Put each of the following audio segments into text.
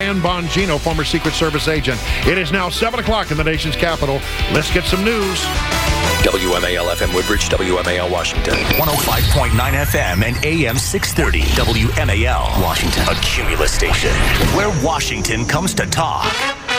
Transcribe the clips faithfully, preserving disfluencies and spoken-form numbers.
Brian Bongino, former Secret Service agent. It is now seven o'clock in the nation's capital. Let's get some news. W M A L F M Woodbridge, W M A L Washington. one oh five point nine F M and A M six thirty. W M A L Washington. A Cumulus station where Washington comes to talk.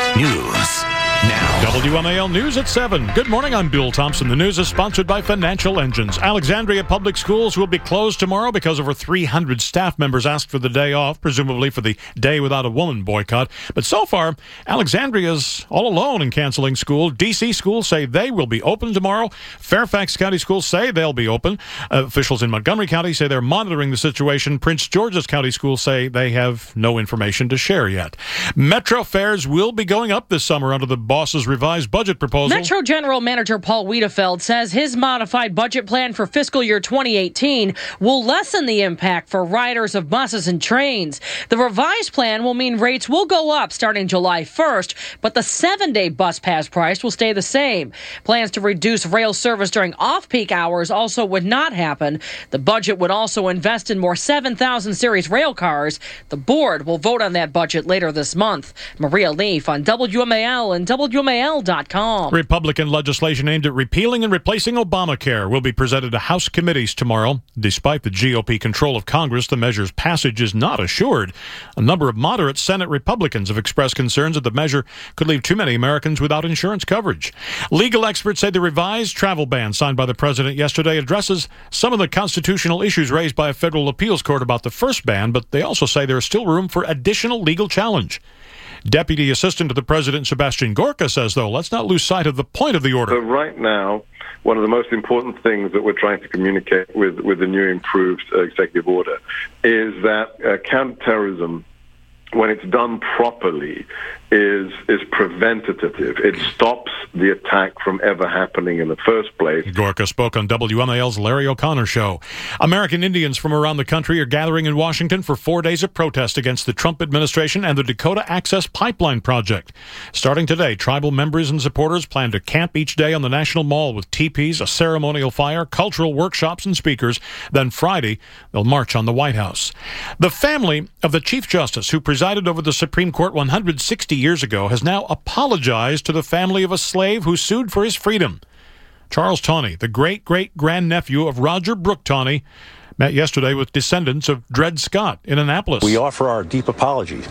News now. W M A L News at seven. Good morning, I'm Bill Thompson. The news is sponsored by Financial Engines. Alexandria Public Schools will be closed tomorrow because over three hundred staff members asked for the day off, presumably for the Day Without a Woman boycott. But so far, Alexandria's all alone in canceling school. D C schools say they will be open tomorrow. Fairfax County schools say they'll be open. Uh, officials in Montgomery County say they're monitoring the situation. Prince George's County schools say they have no information to share yet. Metro fares will be going up this summer under the boss's revised budget proposal. Metro General Manager Paul Wiedefeld says his modified budget plan for fiscal year twenty eighteen will lessen the impact for riders of buses and trains. The revised plan will mean rates will go up starting July first, but the seven-day bus pass price will stay the same. Plans to reduce rail service during off-peak hours also would not happen. The budget would also invest in more seven thousand series rail cars. The board will vote on that budget later this month. Maria Leaf on W M A L and W M A L dot com. Republican legislation aimed at repealing and replacing Obamacare will be presented to House committees tomorrow. Despite the G O P control of Congress, the measure's passage is not assured. A number of moderate Senate Republicans have expressed concerns that the measure could leave too many Americans without insurance coverage. Legal experts say the revised travel ban signed by the president yesterday addresses some of the constitutional issues raised by a federal appeals court about the first ban, but they also say there is still room for additional legal challenge. Deputy Assistant to the President Sebastian Gorka says, though, let's not lose sight of the point of the order. So right now, one of the most important things that we're trying to communicate with, with the new improved uh, executive order is that uh, counterterrorism, when it's done properly, is is preventative. It stops the attack from ever happening in the first place. Gorka spoke on W M A L's Larry O'Connor show. American Indians from around the country are gathering in Washington for four days of protest against the Trump administration and the Dakota Access Pipeline project. Starting today, tribal members and supporters plan to camp each day on the National Mall with teepees, a ceremonial fire, cultural workshops, and speakers. Then Friday, they'll march on the White House. The family of the Chief Justice who presided over the Supreme Court one hundred sixty years ago has now apologized to the family of a slave who sued for his freedom. Charles Tawney, the great-great-grandnephew of Roger Brooke Tawney, met yesterday with descendants of Dred Scott in Annapolis. We offer our deep apology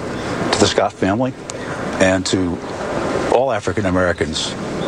to the Scott family and to all African Americans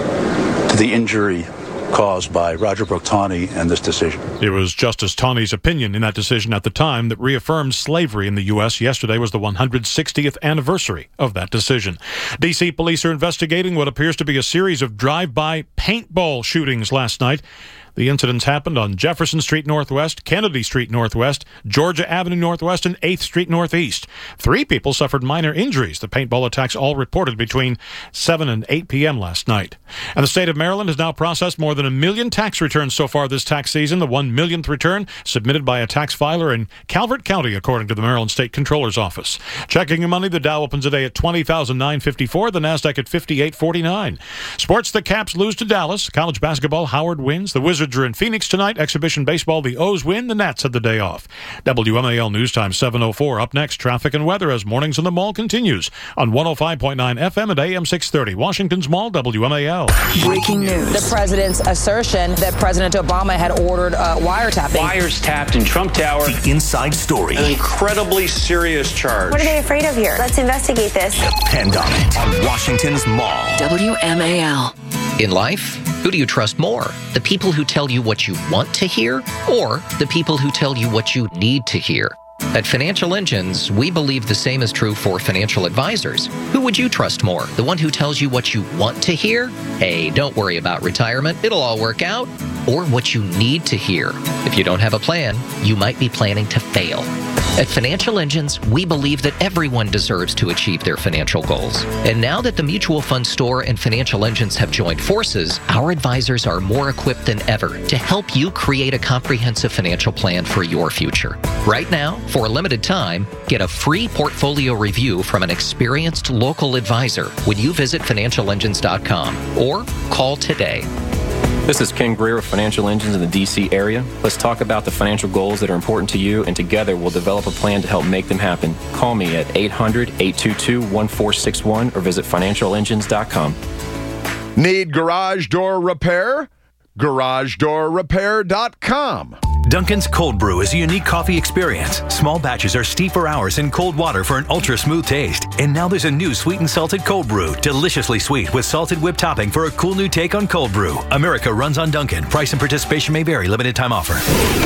to the injury caused by Roger Brooke Tawney and this decision. It was Justice Tawney's opinion in that decision at the time that reaffirmed slavery in the U S Yesterday was the one hundred sixtieth anniversary of that decision. D C police are investigating what appears to be a series of drive-by paintball shootings last night. The incidents happened on Jefferson Street Northwest, Kennedy Street Northwest, Georgia Avenue Northwest, and eighth Street Northeast. Three people suffered minor injuries. The paintball attacks all reported between seven and eight p.m. last night. And the state of Maryland has now processed more than a million tax returns so far this tax season, the one millionth return submitted by a tax filer in Calvert County, according to the Maryland State Comptroller's Office. Checking your money, the Dow opens today at twenty thousand nine hundred fifty-four, the NASDAQ at fifty-eight forty-nine. Sports, the Caps lose to Dallas. College basketball, Howard wins. The Wizards are in Phoenix tonight. Exhibition baseball, the O's win. The Nats had the day off. W M A L News Time seven oh four. Up next, traffic and weather as Mornings in the Mall continues on one oh five point nine F M and A M six thirty. Washington's Mall, W M A L. Breaking news. The president's assertion that President Obama had ordered uh, wiretapping. Wires tapped in Trump Tower. The inside story. An incredibly serious charge. What are they afraid of here? Let's investigate this. Depend on it on Washington's Mall. W M A L. In life, who do you trust more? The people who tell you what you want to hear, or the people who tell you what you need to hear? At Financial Engines, we believe the same is true for financial advisors. Who would you trust more? The one who tells you what you want to hear? Hey, don't worry about retirement, it'll all work out. Or what you need to hear? If you don't have a plan, you might be planning to fail. At Financial Engines, we believe that everyone deserves to achieve their financial goals. And now that the Mutual Fund Store and Financial Engines have joined forces, our advisors are more equipped than ever to help you create a comprehensive financial plan for your future. Right now, for a limited time, get a free portfolio review from an experienced local advisor when you visit financial engines dot com or call today. This is Ken Greer of Financial Engines in the D C area. Let's talk about the financial goals that are important to you, and together we'll develop a plan to help make them happen. Call me at eight hundred, eight two two, one four six one or visit financial engines dot com. Need garage door repair? garage door repair dot com. Dunkin's Cold Brew is a unique coffee experience. Small batches are steeped for hours in cold water for an ultra-smooth taste. And now there's a new sweet and salted cold brew, deliciously sweet with salted whipped topping for a cool new take on cold brew. America runs on Dunkin'. Price and participation may vary. Limited time offer.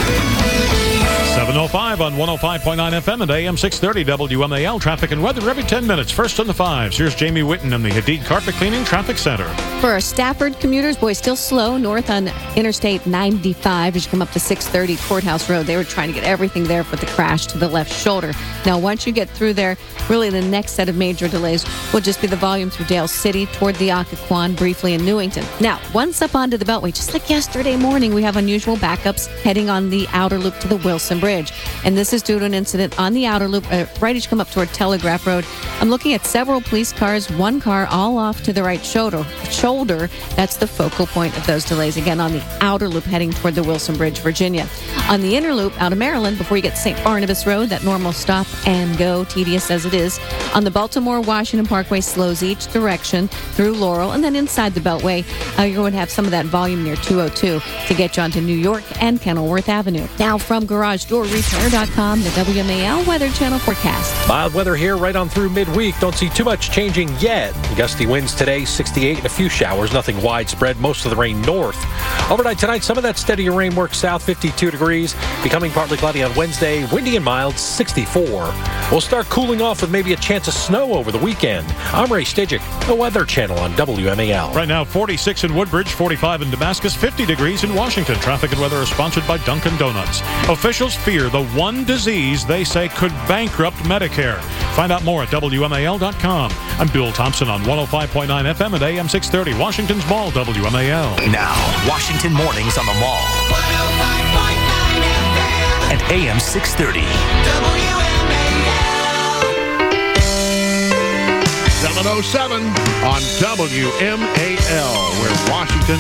seven oh five on one oh five point nine F M and A M six thirty W M A L. Traffic and weather every ten minutes. First on the fives. Here's Jamie Whitten in the Hadid Carpet Cleaning Traffic Center. For our Stafford commuters, boy, still slow north on Interstate ninety-five as you come up to six thirty Courthouse Road. They were trying to get everything there for the crash to the left shoulder. Now, once you get through there, really the next set of major delays will just be the volume through Dale City toward the Occoquan, briefly in Newington. Now, once up onto the Beltway, just like yesterday morning, we have unusual backups heading on the outer loop to the Wilson Bridge. And this is due to an incident on the outer loop, uh, right as you come up toward Telegraph Road. I'm looking at several police cars, one car all off to the right shoulder. Shoulder, that's the focal point of those delays. Again, on the outer loop heading toward the Wilson Bridge, Virginia. On the inner loop out of Maryland, before you get to Saint Barnabas Road, that normal stop and go, tedious as it is. On the Baltimore-Washington Parkway, slows each direction through Laurel. And then inside the Beltway, uh, you're going to have some of that volume near two oh two to get you onto New York and Kenilworth Avenue. Now from Garage Door Repair dot com, the W M A L Weather Channel forecast. Mild weather here right on through midweek. Don't see too much changing yet. Gusty winds today, sixty-eight, and a few showers. Nothing widespread. Most of the rain north. Overnight tonight, some of that steadier rain works south, fifty-two degrees. Becoming partly cloudy on Wednesday. Windy and mild, sixty-four. We'll start cooling off with maybe a chance of snow over the weekend. I'm Ray Stidgick, the Weather Channel on W M A L. Right now, forty-six in Woodbridge, forty-five in Damascus, fifty degrees in Washington. Traffic and weather are sponsored by Dunkin' Donuts. Officials fear the one disease they say could bankrupt Medicare. Find out more at W M A L dot com. I'm Bill Thompson on one oh five point nine F M and A M six thirty, Washington's Mall, W M A L. Now, Washington Mornings on the Mall. one oh five point nine F M and A M six thirty. W M A L. seven oh seven on W M A L, where Washington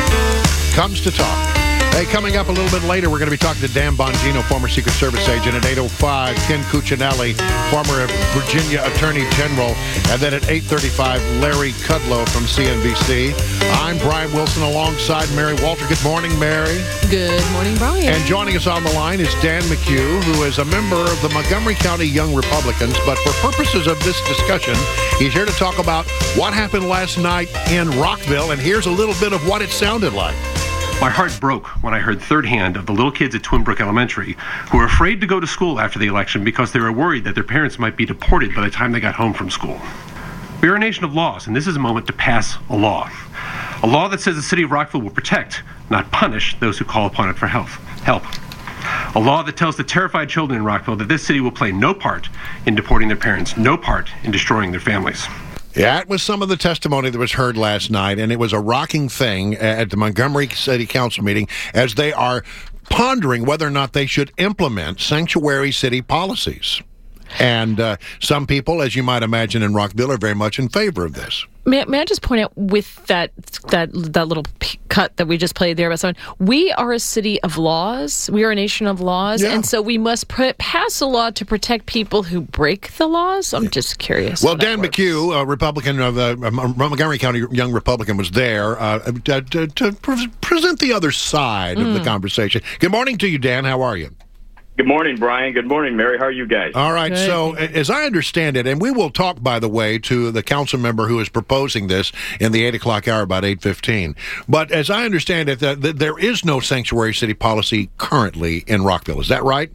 comes to talk. Hey, coming up a little bit later, we're going to be talking to Dan Bongino, former Secret Service agent. At eight oh five, Ken Cuccinelli, former Virginia Attorney General. And then at eight thirty-five, Larry Kudlow from C N B C. I'm Brian Wilson alongside Mary Walter. Good morning, Mary. Good morning, Brian. And joining us on the line is Dan McHugh, who is a member of the Montgomery County Young Republicans. But for purposes of this discussion, he's here to talk about what happened last night in Rockville. And here's a little bit of what it sounded like. My heart broke when I heard third hand of the little kids at Twin Brook Elementary who were afraid to go to school after the election because they were worried that their parents might be deported by the time they got home from school. We are a nation of laws, and this is a moment to pass a law. A law that says the city of Rockville will protect, not punish, those who call upon it for help. help. A law that tells the terrified children in Rockville that this city will play no part in deporting their parents, no part in destroying their families. Yeah, it was some of the testimony that was heard last night, and it was a rocking thing at the Montgomery City Council meeting as they are pondering whether or not they should implement sanctuary city policies. And uh, some people, as you might imagine in Rockville, are very much in favor of this. May, may I just point out with that that that little p- cut that we just played there about someone, we are a city of laws. We are a nation of laws, yeah. And so we must pr- pass a law to protect people who break the laws. I'm just curious. Well, Dan McHugh, a Republican of the uh, Montgomery County Young Republican, was there uh, to, to, to pre- present the other side mm. of the conversation. Good morning to you, Dan. How are you? Good morning, Brian. Good morning, Mary. How are you guys? All right. Good. So, as I understand it, and we will talk, by the way, to the council member who is proposing this in the eight o'clock hour, about eight fifteen. But as I understand it, that, that there is no sanctuary city policy currently in Rockville. Is that right?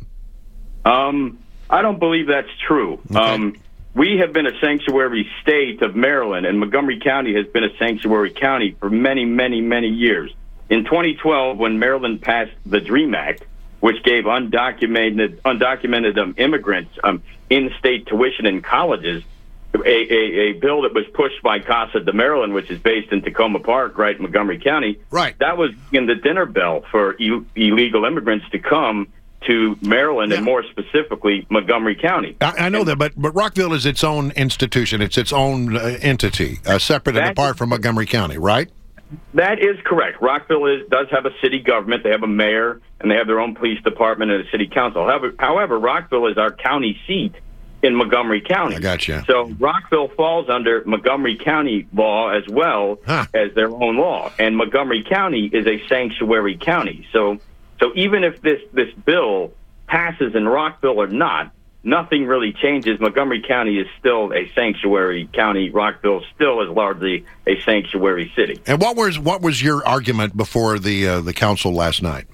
Um, I don't believe that's true. Okay. Um, we have been a sanctuary state of Maryland, and Montgomery County has been a sanctuary county for many, many, many years. In twenty twelve, when Maryland passed the DREAM Act, which gave undocumented undocumented um, immigrants um, in-state tuition in colleges, a, a, a bill that was pushed by Casa de Maryland, which is based in Tacoma Park, right in Montgomery County. Right. That was in the dinner bell for Ill- illegal immigrants to come to Maryland, yeah. and more specifically, Montgomery County. I, I know and, that, but, but Rockville is its own institution. It's its own uh, entity, uh, separate and apart from Montgomery County, right? That is correct. Rockville is, does have a city government. They have a mayor, and they have their own police department and a city council. However, however, Rockville is our county seat in Montgomery County. I got you. So Rockville falls under Montgomery County law as well huh. as their own law. And Montgomery County is a sanctuary county. So so even if this, this bill passes in Rockville or not, nothing really changes. Montgomery County is still a sanctuary county. Rockville still is largely a sanctuary city. And what was what was your argument before the uh, the council last night?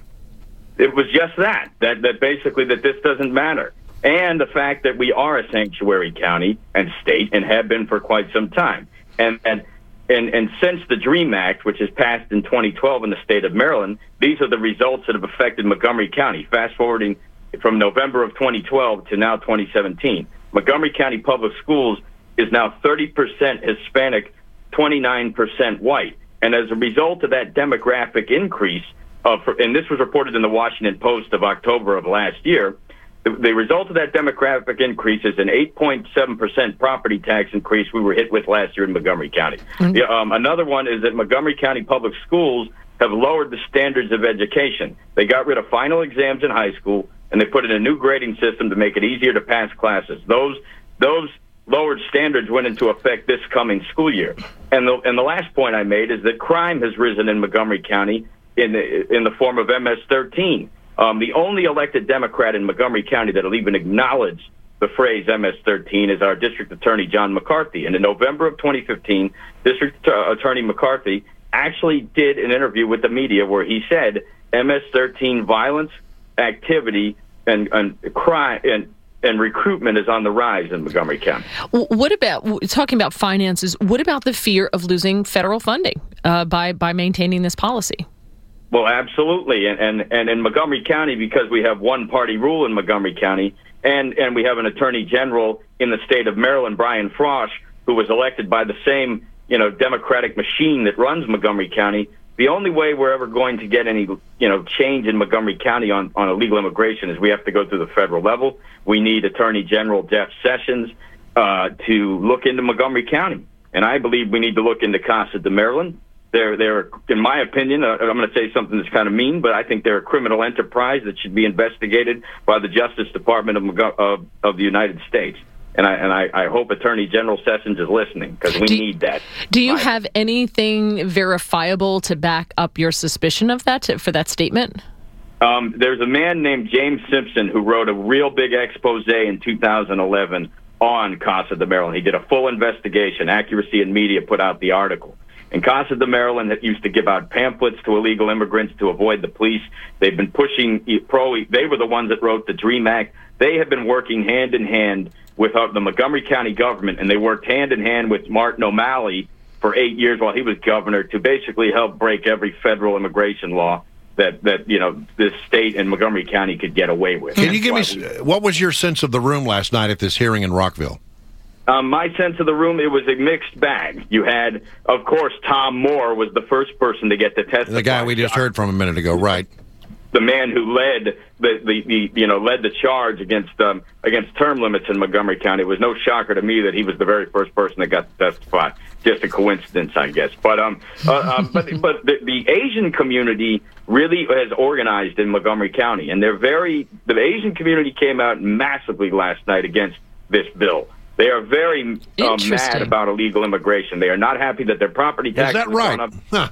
It was just that, that that basically that this doesn't matter. And the fact that we are a sanctuary county and state and have been for quite some time. And and and, and since the DREAM Act, which is passed in twenty twelve in the state of Maryland, these are the results that have affected Montgomery County. Fast forwarding from November of twenty twelve to now twenty seventeen. Montgomery County Public Schools is now thirty percent Hispanic, twenty-nine percent white. And as a result of that demographic increase, of, and this was reported in the Washington Post of October of last year, the, the result of that demographic increase is an eight point seven percent property tax increase we were hit with last year in Montgomery County. Mm-hmm. The, um, another one is that Montgomery County Public Schools have lowered the standards of education. They got rid of final exams in high school, and they put in a new grading system to make it easier to pass classes. Those those lowered standards went into effect this coming school year. And the and the last point I made is that crime has risen in Montgomery County in the, in the form of M S thirteen. Um, the only elected Democrat in Montgomery County that will even acknowledge the phrase M S thirteen is our District Attorney, John McCarthy. And in November of twenty fifteen, District Attorney McCarthy actually did an interview with the media where he said M S thirteen violence, activity, and, and crime and, and recruitment is on the rise in Montgomery County. What about, talking about finances, what about the fear of losing federal funding uh, by, by maintaining this policy? Well, absolutely. And, and, and in Montgomery County, because we have one-party rule in Montgomery County, and, and we have an attorney general in the state of Maryland, Brian Frosch, who was elected by the same, you know, Democratic machine that runs Montgomery County, the only way we're ever going to get any, you know, change in Montgomery County on, on illegal immigration is we have to go through the federal level. We need Attorney General Jeff Sessions uh, to look into Montgomery County. And I believe we need to look into Casa de Maryland. They're, they're, in my opinion, uh, I'm going to say something that's kind of mean, but I think they're a criminal enterprise that should be investigated by the Justice Department of, of, of the United States. And I and I, I hope Attorney General Sessions is listening, because we do, need that. Do you have anything verifiable to back up your suspicion of that, to, for that statement? Um, there's a man named James Simpson who wrote a real big expose in two thousand eleven on Casa de Maryland. He did a full investigation. Accuracy in Media put out the article. And Casa de Maryland that used to give out pamphlets to illegal immigrants to avoid the police. They've been pushing pro. They were the ones that wrote the DREAM Act. They have been working hand in hand with uh, the Montgomery County government, and they worked hand in hand with Martin O'Malley for eight years while he was governor to basically help break every federal immigration law that, that you know, this state and Montgomery County could get away with. Can you give me, we, what was your sense of the room last night at this hearing in Rockville? Um, my sense of the room, it was a mixed bag. You had, of course, Tom Moore was the first person to get to testify. The guy we just heard from a minute ago, right? The man who led the, the, the you know led the charge against um, against term limits in Montgomery County. It was no shocker to me that he was the very first person that got to testify. Just a coincidence, I guess. But um, uh, um but but the, the Asian community really has organized in Montgomery County, and they're very the Asian community came out massively last night against this bill. They are very um, mad about illegal immigration. They are not happy that their property taxes Is that right? have gone up. Huh.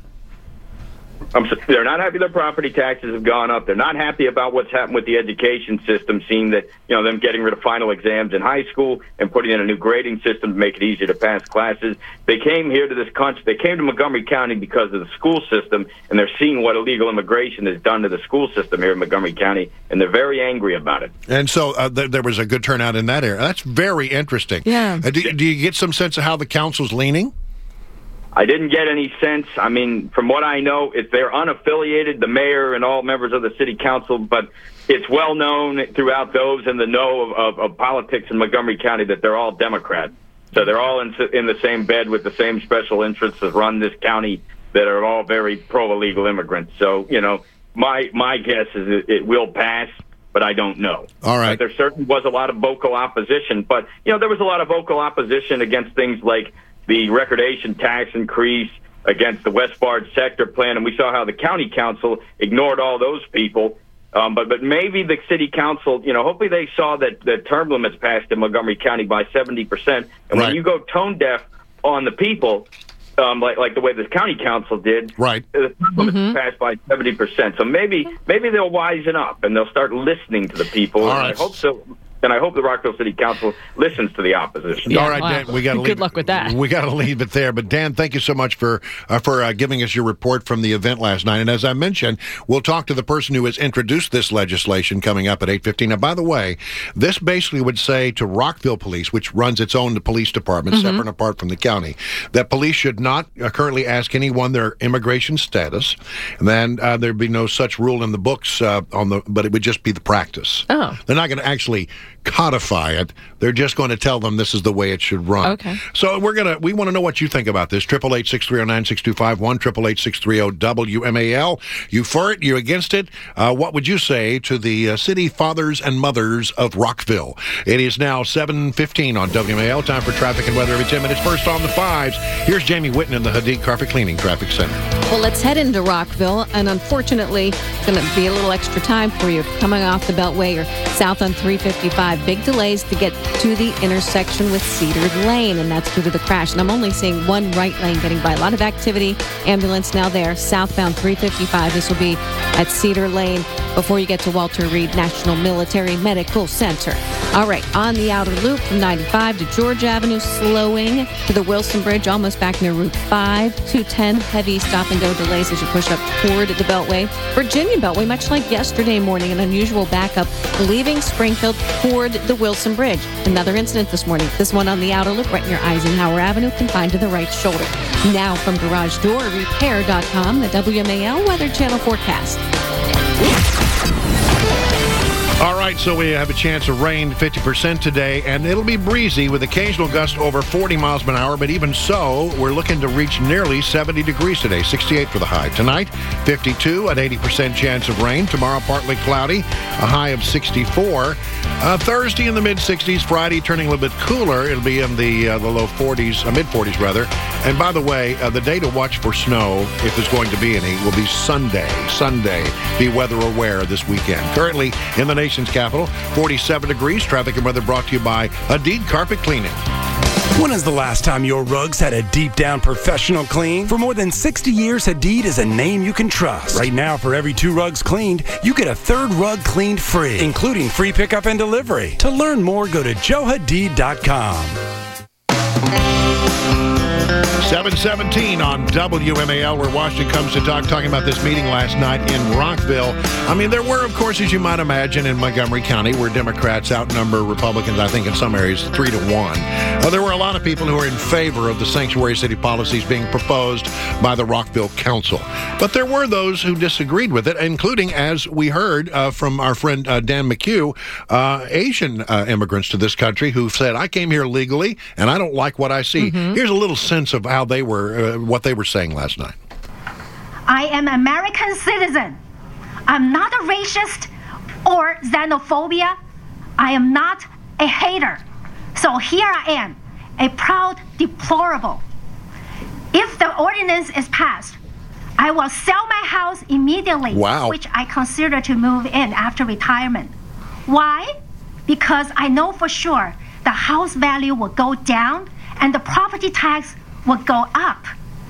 Um, so they're not happy their property taxes have gone up. They're not happy about what's happened with the education system, seeing that, you know, them getting rid of final exams in high school and putting in a new grading system to make it easier to pass classes. They came here to this country. They came to Montgomery County because of the school system, and they're seeing what illegal immigration has done to the school system here in Montgomery County, and they're very angry about it. And so uh, th- there was a good turnout in that area. That's very interesting. Yeah. Uh, do, do you get some sense of how the council's leaning? I didn't get any sense. I mean, from what I know, if they're unaffiliated, the mayor and all members of the city council, but it's well known throughout those in the know of, of, of politics in Montgomery County that they're all Democrats. So they're all in, in the same bed with the same special interests that run this county that are all very pro-illegal immigrants. So, you know, my my guess is it, it will pass, but I don't know. All right. But there certainly was a lot of vocal opposition. But, you know, there was a lot of vocal opposition against things like the recordation tax increase, against the West Barge sector plan, and we saw how the county council ignored all those people. Um, but but maybe the city council, you know, hopefully they saw that the term limits passed in Montgomery County by seventy percent. And right. when you go tone deaf on the people, um, like like the way the county council did, right, the term limits mm-hmm. passed by seventy percent. So maybe maybe they'll wisen up and they'll start listening to the people. All and right. I hope so. And I hope the Rockville City Council listens to the opposition. Yeah, All right, wow. Dan, we got to good luck with that. We got to leave it there. But Dan, thank you so much for uh, for uh, giving us your report from the event last night. And as I mentioned, we'll talk to the person who has introduced this legislation coming up at eight fifteen. Now, by the way, this basically would say to Rockville Police, which runs its own police department, mm-hmm. separate and apart from the county, that police should not uh, currently ask anyone their immigration status. And then uh, there'd be no such rule in the books uh, on the, but it would just be the practice. Oh, they're not going to actually codify it. They're just going to tell them this is the way it should run. Okay. So we're gonna we want to know what you think about this. Triple eight six three zero nine six two five one. Triple eight six three zero W M A L. You for it? You against it? Uh, what would you say to the uh, city fathers and mothers of Rockville? It is now seven fifteen on W M A L. Time for traffic and weather every ten minutes. First on the fives. Here's Jamie Whitten in the Hadid Carpet Cleaning Traffic Center. Well, let's head into Rockville, and unfortunately, it's going to be a little extra time for you coming off the Beltway or south on three fifty-five. Big delays to get to the intersection with Cedar Lane, and that's due to the crash. And I'm only seeing one right lane getting by. A lot of activity. Ambulance now there. Southbound three fifty-five. This will be at Cedar Lane before you get to Walter Reed National Military Medical Center. All right, on the outer loop from ninety-five to George Avenue, slowing to the Wilson Bridge, almost back near Route five. two ten, heavy stop-and-go delays as you push up toward the Beltway. Virginia Beltway, much like yesterday morning, an unusual backup leaving Springfield toward the Wilson Bridge. Another incident this morning. This one on the outer loop right near Eisenhower Avenue, confined to the right shoulder. Now from Garage Door Repair dot com, the W M A L Weather Channel forecast. All right, so we have a chance of rain, fifty percent today, and it'll be breezy with occasional gusts over forty miles per hour, but even so, we're looking to reach nearly seventy degrees today, sixty-eight for the high. Tonight, fifty-two, an eighty percent chance of rain. Tomorrow, partly cloudy, a high of sixty-four. Uh, Thursday in the mid-sixties, Friday turning a little bit cooler. It'll be in the, uh, the low forties, uh, mid-forties rather. And by the way, uh, the day to watch for snow, if there's going to be any, will be Sunday. Sunday. Be weather aware this weekend. Currently in the nation's capital, forty-seven degrees. Traffic and weather brought to you by Hadid Carpet Cleaning. When is the last time your rugs had a deep-down professional clean? For more than sixty years, Hadid is a name you can trust. Right now, for every two rugs cleaned, you get a third rug cleaned free, including free pickup and delivery. To learn more, go to joe hadid dot com. seven seventeen on W M A L, where Washington comes to talk, talking about this meeting last night in Rockville. I mean, there were, of course, as you might imagine, in Montgomery County, where Democrats outnumber Republicans, I think, in some areas, three to one. Uh, there were a lot of people who are in favor of the sanctuary city policies being proposed by the Rockville Council. But there were those who disagreed with it, including, as we heard uh, from our friend uh, Dan McHugh, uh, Asian uh, immigrants to this country who said, I came here legally, and I don't like what I see. Mm-hmm. Here's a little sense of how they were, uh, what they were saying last night. I am an American citizen. I'm not a racist or xenophobia. I am not a hater. So here I am, a proud deplorable. If the ordinance is passed, I will sell my house immediately, wow. which I consider to move in after retirement. Why? Because I know for sure the house value will go down and the property tax will go up.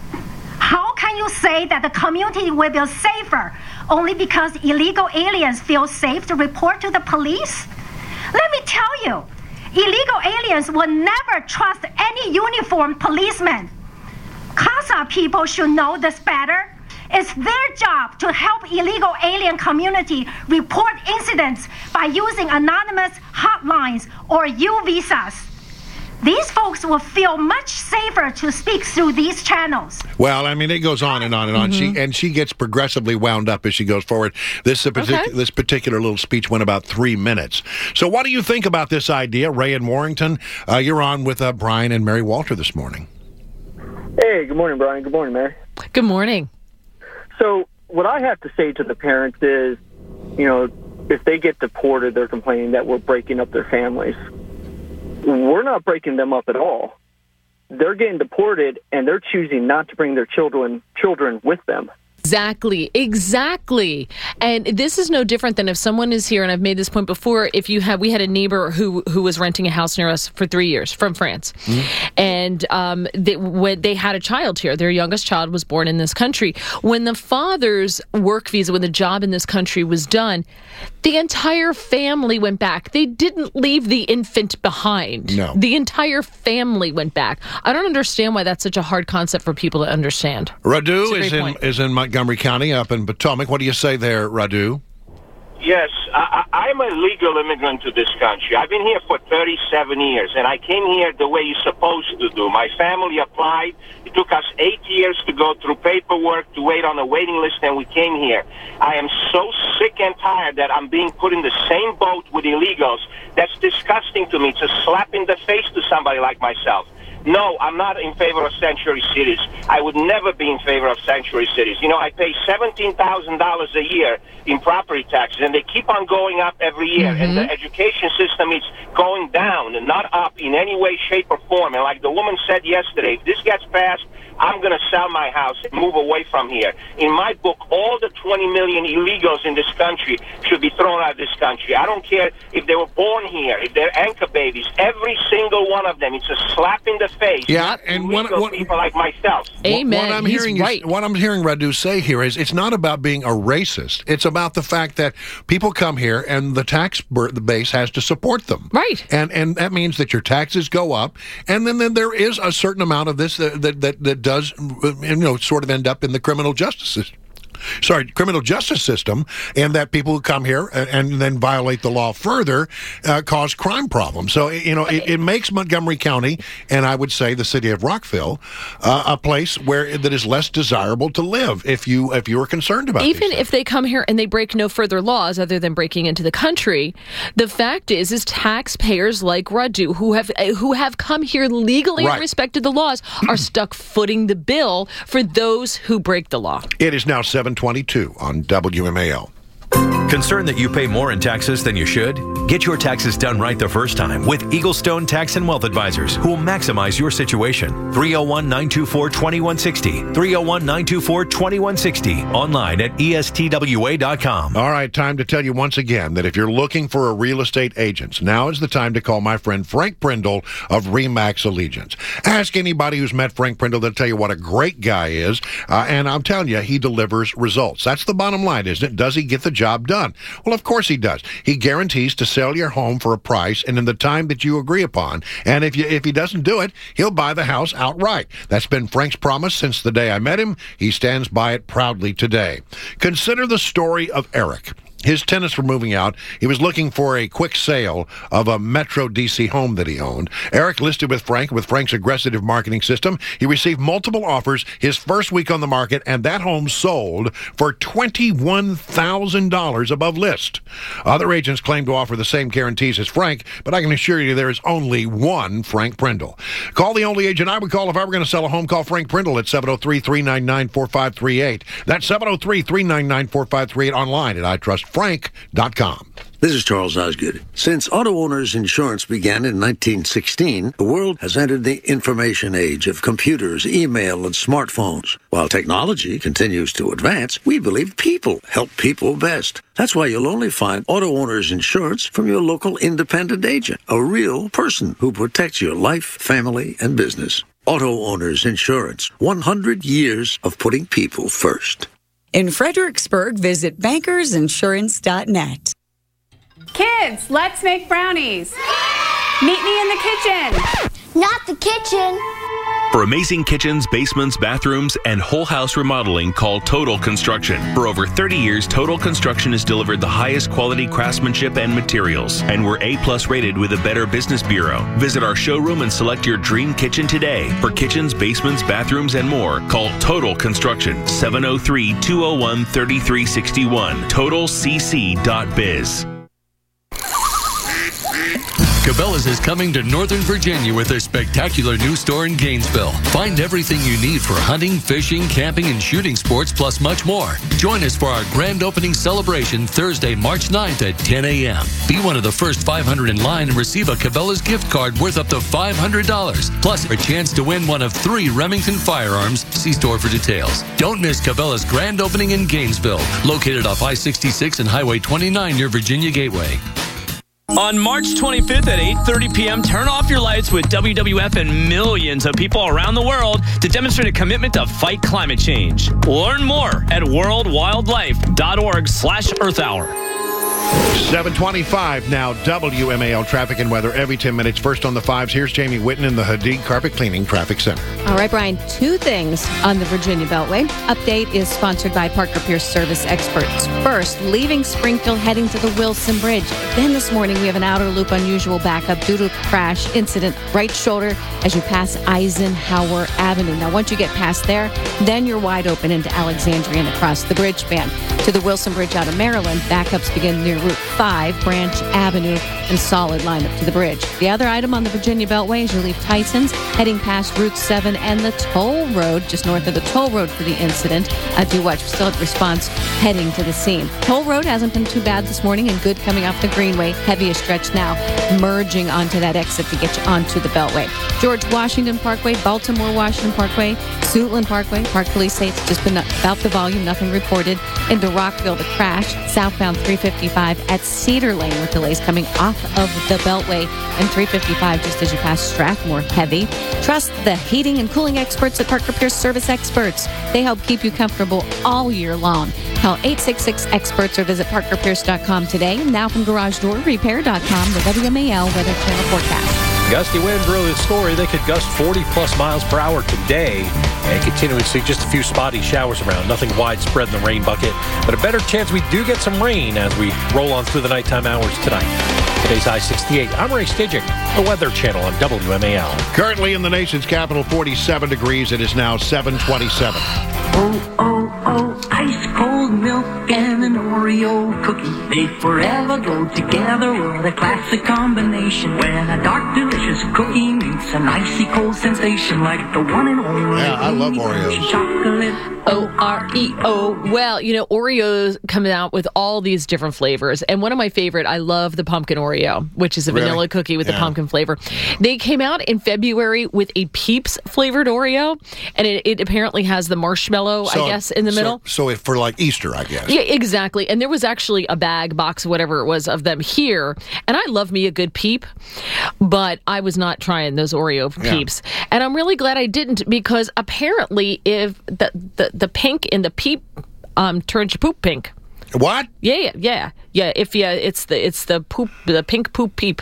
How can you say that the community will be safer only because illegal aliens feel safe to report to the police? Let me tell you, illegal aliens will never trust any uniformed policeman. CASA people should know this better. It's their job to help illegal alien community report incidents by using anonymous hotlines or U-visas. These folks will feel much safer to speak through these channels. Well, I mean, it goes on and on and on. Mm-hmm. She and she gets progressively wound up as she goes forward. This uh, partic- okay. this particular little speech went about three minutes. So what do you think about this idea? Ray in Warrington, uh, you're on with uh, Brian and Mary Walter this morning. Hey, good morning, Brian. Good morning, Mary. Good morning. So what I have to say to the parents is, you know, if they get deported, they're complaining that we're breaking up their families. We're not breaking them up at all. they're getting deported and they're choosing not to bring their children children with them. Exactly, exactly. And this is no different than if someone is here, and I've made this point before, if you have, we had a neighbor who who was renting a house near us for three years from France. Mm-hmm. And um, they, when they had a child here. Their youngest child was born in this country. When the father's work visa, when the job in this country was done, the entire family went back. They didn't leave the infant behind. No. The entire family went back. I don't understand why that's such a hard concept for people to understand. Radu is in, point. is in Montgomery County up in Potomac. What do you say there, Radu? Yes, I, I'm a legal immigrant to this country. I've been here for thirty-seven years, and I came here the way you're supposed to do. My family applied. It took us eight years to go through paperwork, to wait on a waiting list, and we came here. I am so sick and tired that I'm being put in the same boat with illegals. That's disgusting to me. It's a slap in the face to somebody like myself. No, I'm not in favor of sanctuary cities. I would never be in favor of sanctuary cities. You know, I pay seventeen thousand dollars a year in property taxes, and they keep on going up every year. Mm-hmm. And the education system is going down and not up in any way, shape, or form. And like the woman said yesterday, if this gets passed, I'm going to sell my house and move away from here. In my book, all the twenty million illegals in this country should be thrown out of this country. I don't care if they were born here, if they're anchor babies. Every single one of them, it's a slap in the face. Yeah, and what, what people like myself. Amen. What I'm He's hearing, right. you, what I'm hearing Radu say here is, it's not about being a racist. It's about the fact that people come here and the tax the base has to support them. Right. And and that means that your taxes go up, and then, then there is a certain amount of this that that that, that does, you know, sort of end up in the criminal justice system. Sorry, criminal justice system, and that people who come here and, and then violate the law further uh, cause crime problems. So, you know, it, it makes Montgomery County, and I would say the city of Rockville, uh, a place where that is less desirable to live if you if you are concerned about it. Even if they come here and they break no further laws other than breaking into the country, the fact is, is taxpayers like Radu, who have uh, who have come here legally Right. and respected the laws, are stuck footing the bill for those who break the law. It is now seven twenty-two on W M A L. Concerned that you pay more in taxes than you should? Get your taxes done right the first time with Eaglestone Tax and Wealth Advisors, who will maximize your situation. three oh one, nine two four, two one six oh. three oh one, nine two four, two one six oh. Online at E S T W A dot com. All right, time to tell you once again that if you're looking for a real estate agent, now is the time to call my friend Frank Prindle of Remax Allegiance. Ask anybody who's met Frank Prindle, they'll tell you what a great guy is, uh, and I'm telling you, he delivers results. That's the bottom line, isn't it? Does he get the job done? Well, of course he does. He guarantees to sell your home for a price and in the time that you agree upon. And if you if he doesn't do it, he'll buy the house outright. That's been Frank's promise since the day I met him. He stands by it proudly today. Consider the story of Eric. His tenants were moving out. He was looking for a quick sale of a Metro D C home that he owned. Eric listed with Frank. With Frank's aggressive marketing system, he received multiple offers his first week on the market, and that home sold for twenty-one thousand dollars above list. Other agents claim to offer the same guarantees as Frank, but I can assure you there is only one Frank Prindle. Call the only agent I would call if I were going to sell a home. Call Frank Prindle at seven oh three, three nine nine, four five three eight. That's seven oh three, three nine nine, four five three eight, online at I trust frank dot com. This is Charles Osgood. Since auto owners insurance began in nineteen sixteen, the world has entered the information age of computers, email, and smartphones. While technology continues to advance, we believe people help people best. That's why you'll only find auto owners insurance from your local independent agent, a real person who protects your life, family, and business. Auto owners insurance, one hundred years of putting people first. In Fredericksburg, visit bankers insurance dot net. Kids, let's make brownies. Meet me in the kitchen. Not the kitchen. For amazing kitchens, basements, bathrooms, and whole house remodeling, call Total Construction. For over thirty years, Total Construction has delivered the highest quality craftsmanship and materials, and we're A plus rated with the Better Business Bureau. Visit our showroom and select your dream kitchen today. For kitchens, basements, bathrooms, and more, call Total Construction, seven oh three, two oh one, three three six one, total c c dot biz. Cabela's is coming to Northern Virginia with their spectacular new store in Gainesville. Find everything you need for hunting, fishing, camping, and shooting sports, plus much more. Join us for our grand opening celebration Thursday, March ninth at ten a.m. Be one of the first five hundred in line and receive a Cabela's gift card worth up to five hundred dollars, plus a chance to win one of three Remington firearms. See store for details. Don't miss Cabela's grand opening in Gainesville, located off I sixty-six and Highway twenty-nine near Virginia Gateway. On March twenty-fifth at eight thirty p.m., turn off your lights with W W F and millions of people around the world to demonstrate a commitment to fight climate change. Learn more at worldwildlife.org slash Earth Hour. seven twenty-five now, W M A L traffic and weather every ten minutes. First on the fives, here's Jamie Whitten in the Hadid Carpet Cleaning Traffic Center. All right, Brian, two things on the Virginia Beltway. Update is sponsored by Parker Pierce Service Experts. First, leaving Springfield, heading to the Wilson Bridge. Then this morning, we have an outer loop unusual backup due to a crash incident, right shoulder as you pass Eisenhower Avenue. Now, once you get past there, then you're wide open into Alexandria and across the bridge span. To the Wilson Bridge out of Maryland, backups begin near Route five, Branch Avenue, and solid lineup to the bridge. The other item on the Virginia Beltway is you leave Tyson's, heading past Route seven and the toll road, just north of the toll road for the incident. Uh, do watch, we still have response heading to the scene. Toll road hasn't been too bad this morning and good coming off the Greenway. Heaviest stretch now, merging onto that exit to get you onto the Beltway. George Washington Parkway, Baltimore Washington Parkway, Suitland Parkway. Park police say it's just been about the volume, nothing reported. Into Rockville, the crash, southbound three fifty-five at Cedar Lane with delays coming off of the Beltway, and three fifty-five just as you pass Strathmore, heavy. Trust the heating and cooling experts at Parker Pierce Service Experts. They help keep you comfortable all year long. Call eight six six experts or visit parker pierce dot com today. Now from garage door repair dot com, the W M A L Weather Channel forecast. Gusty winds really the story. They could gust forty plus miles per hour today and continuing to see just a few spotty showers around. Nothing widespread in the rain bucket, but a better chance we do get some rain as we roll on through the nighttime hours tonight. Today's I sixty-eight. I'm Ray Stidgick, the Weather Channel on W M A L. Currently in the nation's capital, forty-seven degrees. It is now seven twenty-seven. Oh, oh, oh, ice cold milk and an Oreo cookie. They forever go together. What a classic combination. When a dark, delicious cookie meets an icy cold sensation like the one in Oreo. Yeah, I love Oreos. Chocolate. O R E O. Well, you know, Oreos come out with all these different flavors. And one of my favorite, I love the pumpkin Oreo, which is a Really? vanilla cookie with Yeah. the pumpkin flavor. They came out in February with a Peeps flavored Oreo, and it, it apparently has the marshmallow, So- I guess, in the so- middle. So, if for like Easter, I guess. Yeah, exactly. And there was actually a bag, box, whatever it was, of them here. And I love me a good Peep, but I was not trying those Oreo Yeah. Peeps. And I'm really glad I didn't, because apparently if the, the, the pink in the Peep um, turns your poop pink. What? Yeah, yeah, yeah. Yeah, if you, it's the it's the poop, the pink poop Peep.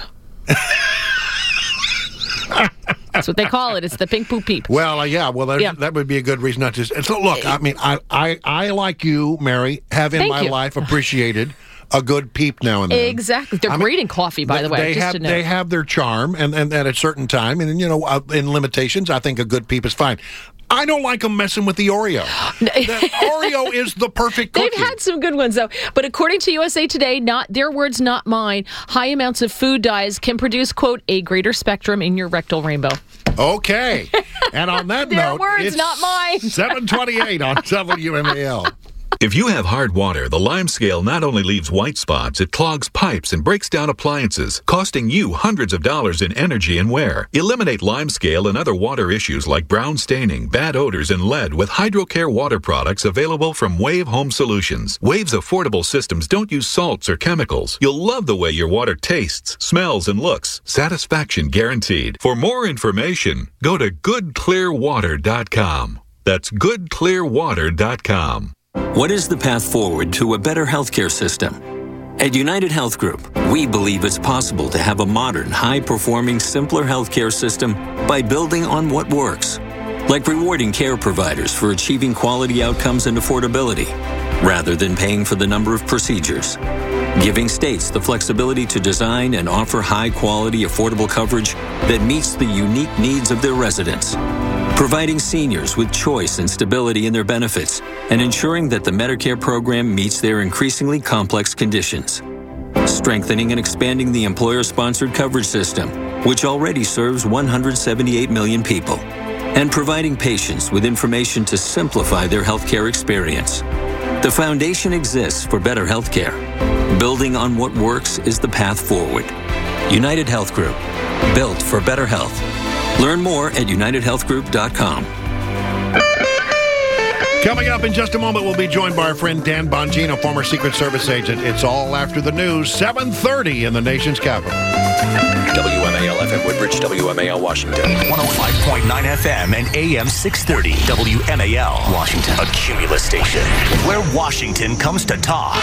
That's what they call it. It's the pink poop Peep. Well, uh, yeah. Well, that, Yeah. that would be a good reason not to. And so, look, I mean, I, I, I like you, Mary, have in Thank my you. life appreciated a good Peep now and then. Exactly. They're I mean, great in coffee, by the way. They just have to know. they have their charm, and, and at a certain time, and you know, uh, in limitations, I think a good Peep is fine. I don't like them messing with the Oreo. The Oreo is the perfect cookie. They've had some good ones, though. But according to U S A Today, not their words, not mine, high amounts of food dyes can produce, quote, a greater spectrum in your rectal rainbow. Okay. And on that Their note, words, it's not mine. seven twenty-eight on W M A L. If you have hard water, the Lime Scale not only leaves white spots, it clogs pipes and breaks down appliances, costing you hundreds of dollars in energy and wear. Eliminate Lime Scale and other water issues like brown staining, bad odors, and lead with HydroCare water products available from Wave Home Solutions. Wave's affordable systems don't use salts or chemicals. You'll love the way your water tastes, smells, and looks. Satisfaction guaranteed. For more information, go to good clear water dot com. That's good clear water dot com. What is the path forward to a better healthcare system? At United Health Group, we believe it's possible to have a modern, high-performing, simpler healthcare system by building on what works, like rewarding care providers for achieving quality outcomes and affordability, rather than paying for the number of procedures, giving states the flexibility to design and offer high-quality, affordable coverage that meets the unique needs of their residents, providing seniors with choice and stability in their benefits, and ensuring that the Medicare program meets their increasingly complex conditions. strengthening and expanding the employer-sponsored coverage system, which already serves one hundred seventy-eight million people, and providing patients with information to simplify their healthcare experience. The foundation exists for better healthcare. Building on what works is the path forward. United Health Group, built for better health. Learn more at united health group dot com. Coming up in just a moment, we'll be joined by our friend Dan Bongino, former Secret Service agent. It's all after the news, seven thirty in the nation's capital. W M A L F M Woodbridge, W M A L Washington. one oh five point nine F M and A M six thirty. W M A L Washington. A Cumulus station where Washington comes to talk.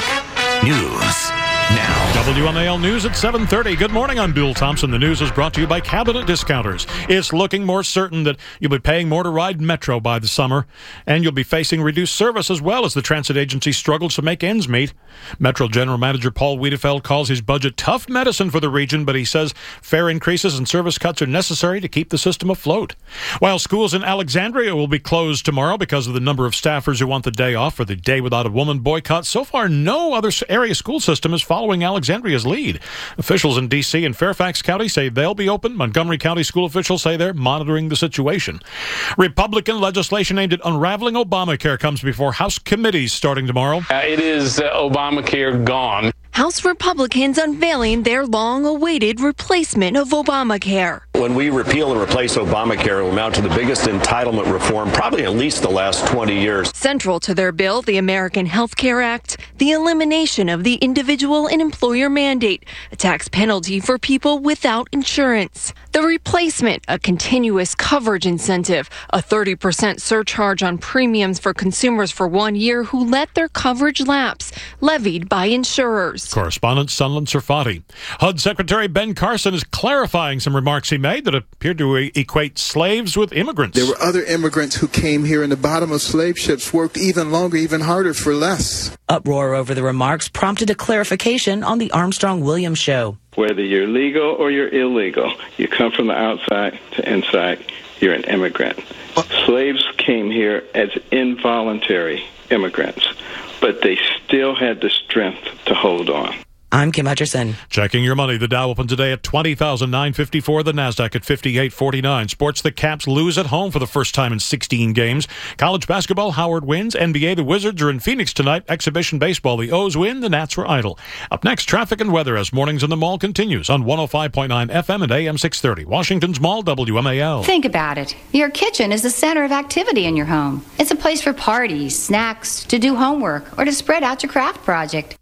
News now. W M A L News at seven thirty. Good morning, I'm Bill Thompson. The news is brought to you by Cabinet Discounters. It's looking more certain that you'll be paying more to ride Metro by the summer, and you'll be facing reduced service as well as the transit agency struggles to make ends meet. Metro General Manager Paul Wiedefeld calls his budget tough medicine for the region, but he says fare increases and service cuts are necessary to keep the system afloat. While schools in Alexandria will be closed tomorrow because of the number of staffers who want the day off for the Day Without a Woman boycott, so far no other area school system is following Alexandria's lead. Officials in D C and Fairfax County say they'll be open. Montgomery County school officials say they're monitoring the situation. Republican legislation aimed at unraveling Obamacare comes before House committees starting tomorrow. Uh, it is uh, Obamacare gone. House Republicans unveiling their long-awaited replacement of Obamacare. When we repeal and replace Obamacare, it will amount to the biggest entitlement reform probably at least the last twenty years. Central to their bill, the American Health Care Act, the elimination of the individual and employer mandate, a tax penalty for people without insurance. The replacement, a continuous coverage incentive, a thirty percent surcharge on premiums for consumers for one year who let their coverage lapse, levied by insurers. Correspondent Sunland Serfati. H U D Secretary Ben Carson is clarifying some remarks he made that appeared to equate slaves with immigrants. There were other immigrants who came here in the bottom of slave ships, worked even longer, even harder for less. Uproar over the remarks prompted a clarification on the Armstrong-Williams show. Whether you're legal or you're illegal, you come from the outside to inside, you're an immigrant. Slaves came here as involuntary immigrants, but they still had the strength to hold on. I'm Kim Hutcherson. Checking your money. The Dow opened today at twenty thousand nine hundred fifty-four. The NASDAQ at fifty-eight forty-nine. Sports, the Caps lose at home for the first time in sixteen games. College basketball, Howard wins. N B A, the Wizards are in Phoenix tonight. Exhibition baseball, the O's win. The Nats were idle. Up next, traffic and weather as Mornings in the Mall continues on one oh five point nine F M and A M six thirty. Washington's Mall, W M A L. Think about it. Your kitchen is the center of activity in your home. It's a place for parties, snacks, to do homework, or to spread out your craft project.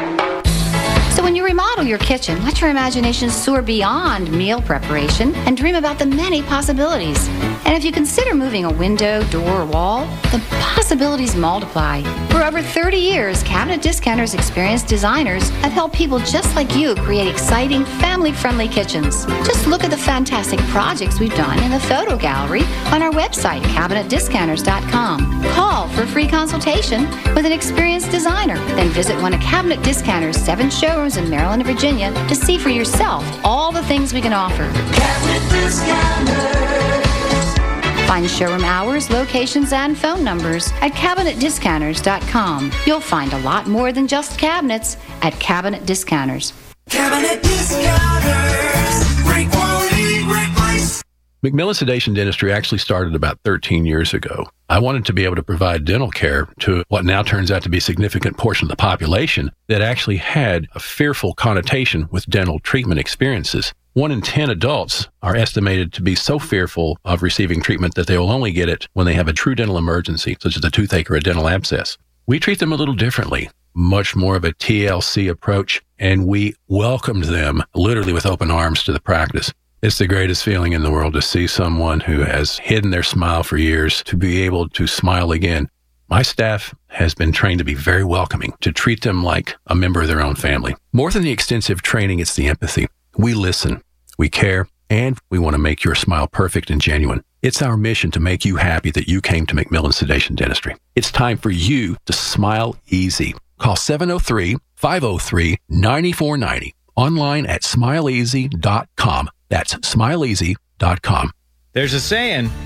So when you remodel your kitchen, let your imagination soar beyond meal preparation and dream about the many possibilities. And if you consider moving a window, door, or wall, the possibilities multiply. For over thirty years, Cabinet Discounters' experienced designers have helped people just like you create exciting, family-friendly kitchens. Just look at the fantastic projects we've done in the photo gallery on our website, cabinet discounters dot com. Call for a free consultation with an experienced designer. Then visit one of Cabinet Discounters' seven showrooms in Maryland and Virginia to see for yourself all the things we can offer. Cabinet Discounters. Find showroom hours, locations, and phone numbers at cabinet discounters dot com. You'll find a lot more than just cabinets at Cabinet Discounters. Cabinet Discounters. Great quality, great price. McMillan Sedation Dentistry actually started about thirteen years ago. I wanted to be able to provide dental care to what now turns out to be a significant portion of the population that actually had a fearful connotation with dental treatment experiences. One in ten adults are estimated to be so fearful of receiving treatment that they will only get it when they have a true dental emergency, such as a toothache or a dental abscess. We treat them a little differently, much more of a T L C approach, and we welcomed them literally with open arms to the practice. It's the greatest feeling in the world to see someone who has hidden their smile for years to be able to smile again. My staff has been trained to be very welcoming, to treat them like a member of their own family. More than the extensive training, it's the empathy. We listen, we care, and we want to make your smile perfect and genuine. It's our mission to make you happy that you came to McMillan Sedation Dentistry. It's time for you to smile easy. Call seven oh three, five oh three, nine four nine oh. Online at smile easy dot com. That's smile easy dot com. There's a saying,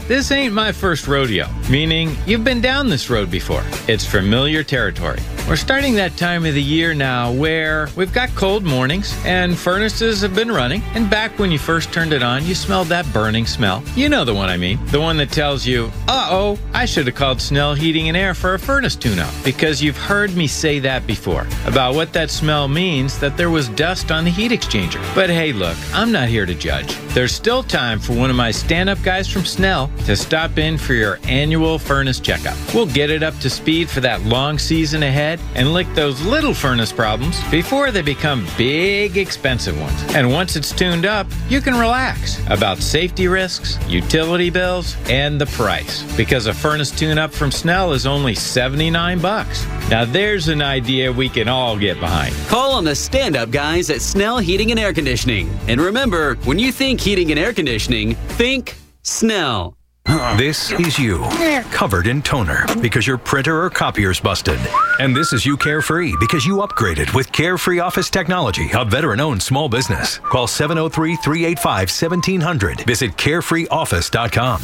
this ain't my first rodeo, meaning you've been down this road before. It's familiar territory. We're starting that time of the year now where we've got cold mornings and furnaces have been running, and back when you first turned it on, you smelled that burning smell. You know the one I mean. The one that tells you, uh-oh, I should have called Snell Heating and Air for a furnace tune-up, because you've heard me say that before about what that smell means, that there was dust on the heat exchanger. But hey, look, I'm not here to judge. There's still time for one of my stand-up guys from Snell to stop in for your annual furnace checkup. We'll get it up to speed for that long season ahead and lick those little furnace problems before they become big, expensive ones. And once it's tuned up, you can relax about safety risks, utility bills, and the price. Because a furnace tune-up from Snell is only seventy-nine bucks. Now there's an idea we can all get behind. Call on the stand-up guys at Snell Heating and Air Conditioning. And remember, when you think heating and air conditioning, think Snell. This is you, covered in toner because your printer or copier's busted. And this is you Carefree because you upgraded with Carefree Office Technology, a veteran-owned small business. Call seven oh three, three eight five, one seven hundred. Visit carefree office dot com.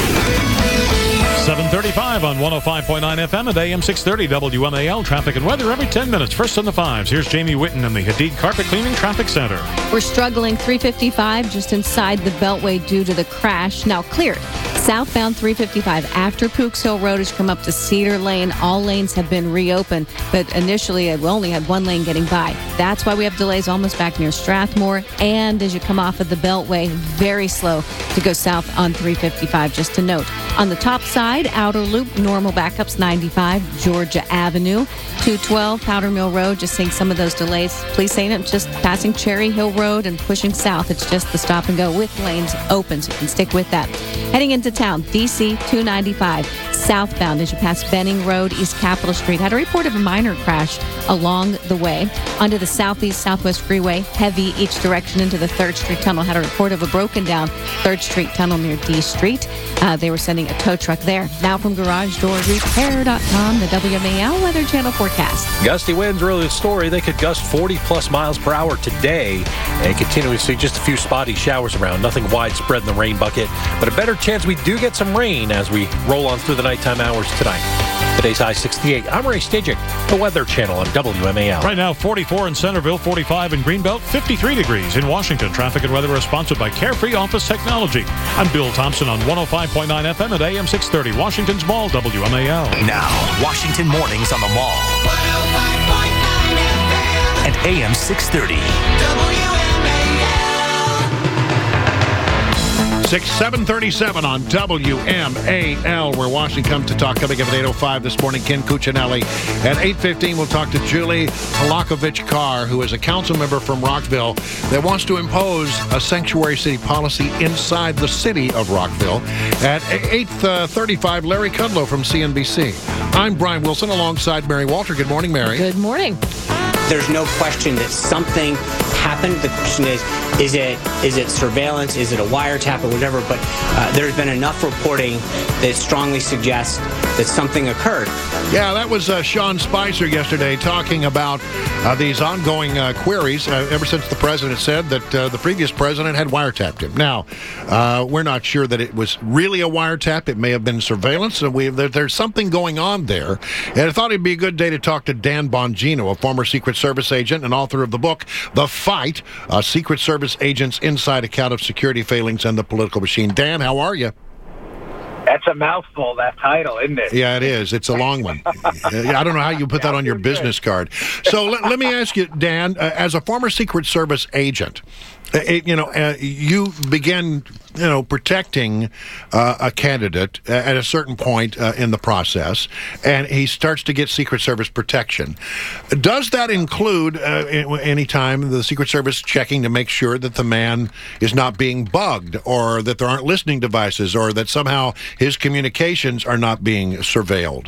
seven thirty-five on one oh five point nine F M and A M six thirty W M A L. Traffic and weather every ten minutes. First on the fives. Here's Jamie Witten in the Hadid Carpet Cleaning Traffic Center. We're struggling three fifty-five just inside the Beltway due to the crash. Now cleared. Southbound three fifty-five after Pooks Hill Road has come up to Cedar Lane. All lanes have been reopened, but initially we only had one lane getting by. That's why we have delays almost back near Strathmore. And as you come off of the Beltway, very slow to go south on three fifty-five. Just to note, on the top side, outer loop, normal backups ninety-five, Georgia Avenue, two twelve, Powder Mill Road. Just seeing some of those delays. Please say it, just passing Cherry Hill Road and pushing south. It's just the stop and go with lanes open, so you can stick with that. Heading into town, D C two ninety-five, southbound as you pass Benning Road, East Capitol Street. Had a report of a minor crash along the way. Onto the southeast southwest freeway, heavy each direction into the third Street Tunnel. Had a report of a broken down third Street Tunnel near D Street. Uh, they were sending a tow truck there. Now from garage door repair dot com, the W M A L Weather Channel forecast. Gusty winds really the story. They could gust forty plus miles per hour today and continue to see just a few spotty showers around. Nothing widespread in the rain bucket, but a better chance we do get some rain as we roll on through the nighttime hours tonight. Today's high sixty-eight. I'm Ray Stidgick, the Weather Channel on W M A L. Right now, forty-four in Centerville, forty-five in Greenbelt, fifty-three degrees in Washington. Traffic and weather are sponsored by Carefree Office Technology. I'm Bill Thompson on one oh five point nine F M at A M six thirty. Washington's Mall, W M A L. Now, Washington Mornings on the Mall. one oh five point nine F M and A M six thirty. six, seven thirty-seven on W M A L, where Washington comes to talk. Coming up at eight oh five this morning, Ken Cuccinelli. At eight fifteen, we'll talk to Julie Halakovich-Carr, who is a council member from Rockville that wants to impose a sanctuary city policy inside the city of Rockville. At eight thirty-five, Larry Kudlow from C N B C. I'm Brian Wilson alongside Mary Walter. Good morning, Mary. Good morning. There's no question that something happened. The question is, is it is it surveillance? Is it a wiretap or whatever? But uh, there's been enough reporting that strongly suggests that something occurred. Yeah, that was uh, Sean Spicer yesterday talking about uh, these ongoing uh, queries uh, ever since the president said that uh, the previous president had wiretapped him. Now, uh, we're not sure that it was really a wiretap. It may have been surveillance. So we, there, there's something going on there. And I thought it'd be a good day to talk to Dan Bongino, a former Secret Service agent and author of the book, The Fight, uh, Secret Service Agents' Inside Account of Security Failings and the Political Machine. Dan, how are you? That's a mouthful, that title, isn't it? Yeah, it is. It's a long one. I don't know how you put that on your business card. So let, let me ask you, Dan, uh, as a former Secret Service agent, uh, it, you know, uh, you began, you know, protecting uh, a candidate at a certain point uh, in the process, and he starts to get Secret Service protection. Does that include uh, any time the Secret Service checking to make sure that the man is not being bugged, or that there aren't listening devices, or that somehow his communications are not being surveilled?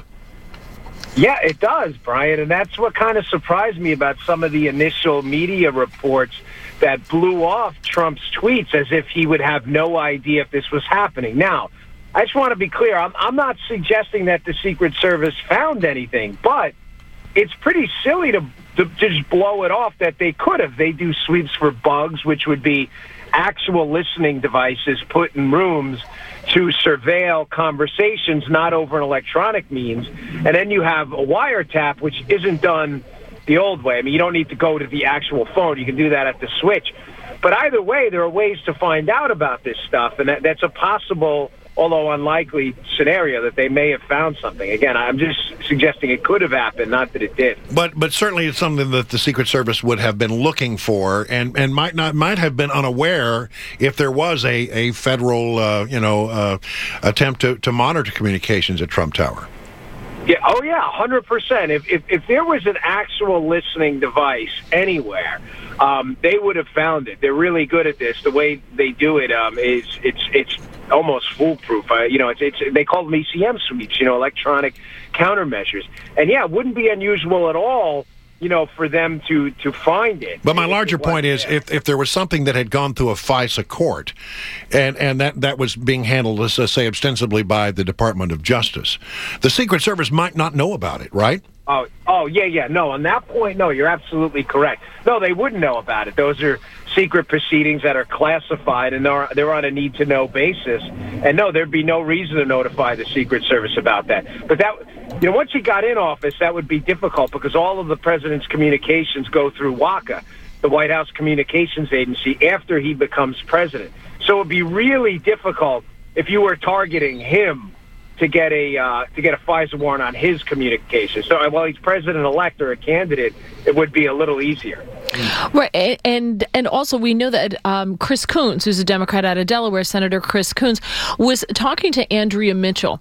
Yeah, it does, Brian, and that's what kind of surprised me about some of the initial media reports that blew off Trump's tweets as if he would have no idea if this was happening. Now, I just want to be clear. I'm, I'm not suggesting that the Secret Service found anything, but it's pretty silly to, to just blow it off that they could have. They do sweeps for bugs, which would be actual listening devices put in rooms to surveil conversations, not over an electronic means. And then you have a wiretap, which isn't done the old way. I mean, you don't need to go to the actual phone. You can do that at the switch. But either way, there are ways to find out about this stuff, and that, that's a possible, although unlikely, scenario that they may have found something. Again, I'm just suggesting it could have happened, not that it did. But but certainly it's something that the Secret Service would have been looking for, and, and might not might have been unaware if there was a a federal uh, you know uh, attempt to, to monitor communications at Trump Tower. Yeah. Oh, yeah. one hundred percent. If if if there was an actual listening device anywhere, um, they would have found it. They're really good at this. The way they do it um, is it's it's almost foolproof. Uh, you know, it's it's they call them E C M sweeps. You know, electronic countermeasures. And yeah, it wouldn't be unusual at all, you know, for them to, to find it. But my larger point is, if, if there was something that had gone through a FISA court, and, and that, that was being handled, let's say, ostensibly by the Department of Justice, the Secret Service might not know about it, right? Oh, oh, yeah, yeah. No, on that point, no, you're absolutely correct. No, they wouldn't know about it. Those are secret proceedings that are classified, and they're, they're on a need-to-know basis. And no, there'd be no reason to notify the Secret Service about that. But that, you know, once he got in office, that would be difficult because all of the president's communications go through WACA, the White House Communications Agency, after he becomes president. So it would be really difficult if you were targeting him to get a uh, to get a FISA warrant on his communications. So while he's president-elect or a candidate, it would be a little easier. Right, and and also we know that um, Chris Coons, who's a Democrat out of Delaware, Senator Chris Coons, was talking to Andrea Mitchell,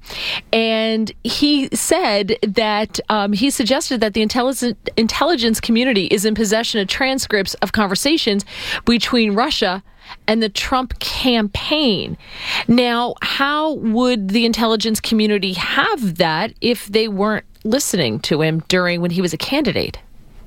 and he said that um, he suggested that the intelligence intelligence community is in possession of transcripts of conversations between Russia and the Trump campaign. Now, how would the intelligence community have that if they weren't listening to him during when he was a candidate?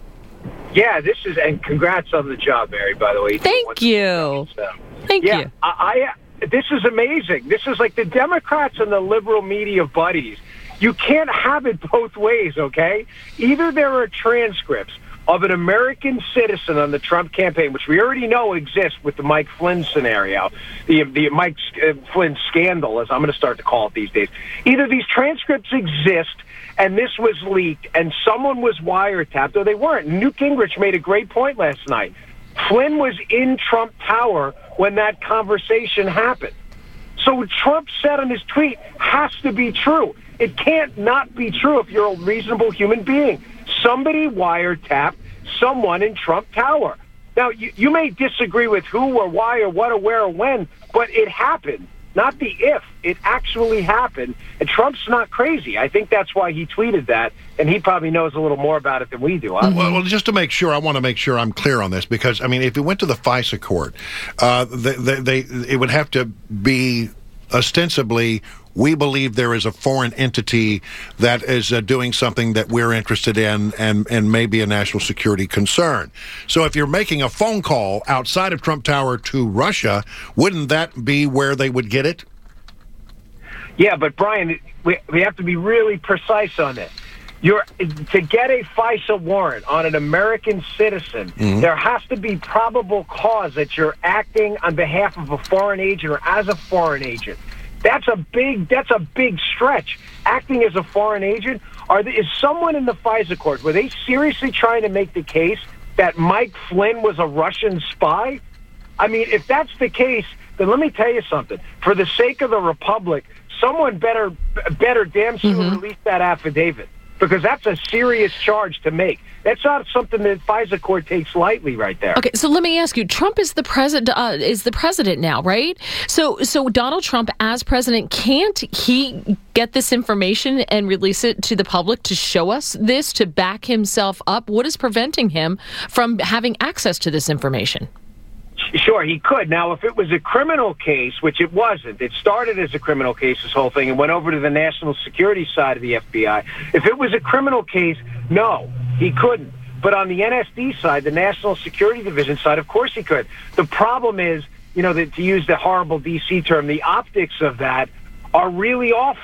Yeah, this is, and congrats on the job, Mary, by the way. Thank you. So, Thank yeah, you. I, I, this is amazing. This is like the Democrats and the liberal media buddies. You can't have it both ways, okay? Either there are transcripts of an American citizen on the Trump campaign, which we already know exists with the Mike Flynn scenario, the the Mike uh, Flynn scandal, as I'm going to start to call it these days. Either these transcripts exist and this was leaked and someone was wiretapped, or they weren't. Newt Gingrich made a great point last night. Flynn was in Trump Tower when that conversation happened. So what Trump said on his tweet has to be true. It can't not be true if you're a reasonable human being. Somebody wiretapped someone in Trump Tower. Now, you, you may disagree with who or why or what or where or when, but it happened. Not the if. It actually happened. And Trump's not crazy. I think that's why he tweeted that, and he probably knows a little more about it than we do. Well, well, just to make sure, I want to make sure I'm clear on this, because, I mean, if it went to the FISA court, uh, they, they, they, it would have to be ostensibly, we believe there is a foreign entity that is uh, doing something that we're interested in and, and may be a national security concern. So if you're making a phone call outside of Trump Tower to Russia, wouldn't that be where they would get it? Yeah, but Brian, we, we have to be really precise on this. You're, to get a FISA warrant on an American citizen, mm-hmm. there has to be probable cause that you're acting on behalf of a foreign agent or as a foreign agent. That's a big. That's a big stretch. Acting as a foreign agent, are there, is someone in the FISA court? Were they seriously trying to make the case that Mike Flynn was a Russian spy? I mean, if that's the case, then let me tell you something. For the sake of the republic, someone better, better damn soon mm-hmm. release that affidavit, because that's a serious charge to make. That's not something that FISA court takes lightly, right there. Okay, so let me ask you: Trump is the president. Uh, is the president now, right? So, so Donald Trump, as president, can't he get this information and release it to the public to show us this, to back himself up? What is preventing him from having access to this information? Sure, he could. Now, if it was a criminal case, which it wasn't, it started as a criminal case, this whole thing, and went over to the national security side of the F B I. If it was a criminal case, no, he couldn't. But on the N S D side, the National Security Division side, of course he could. The problem is, you know, that, to use the horrible D C term, the optics of that are really awful.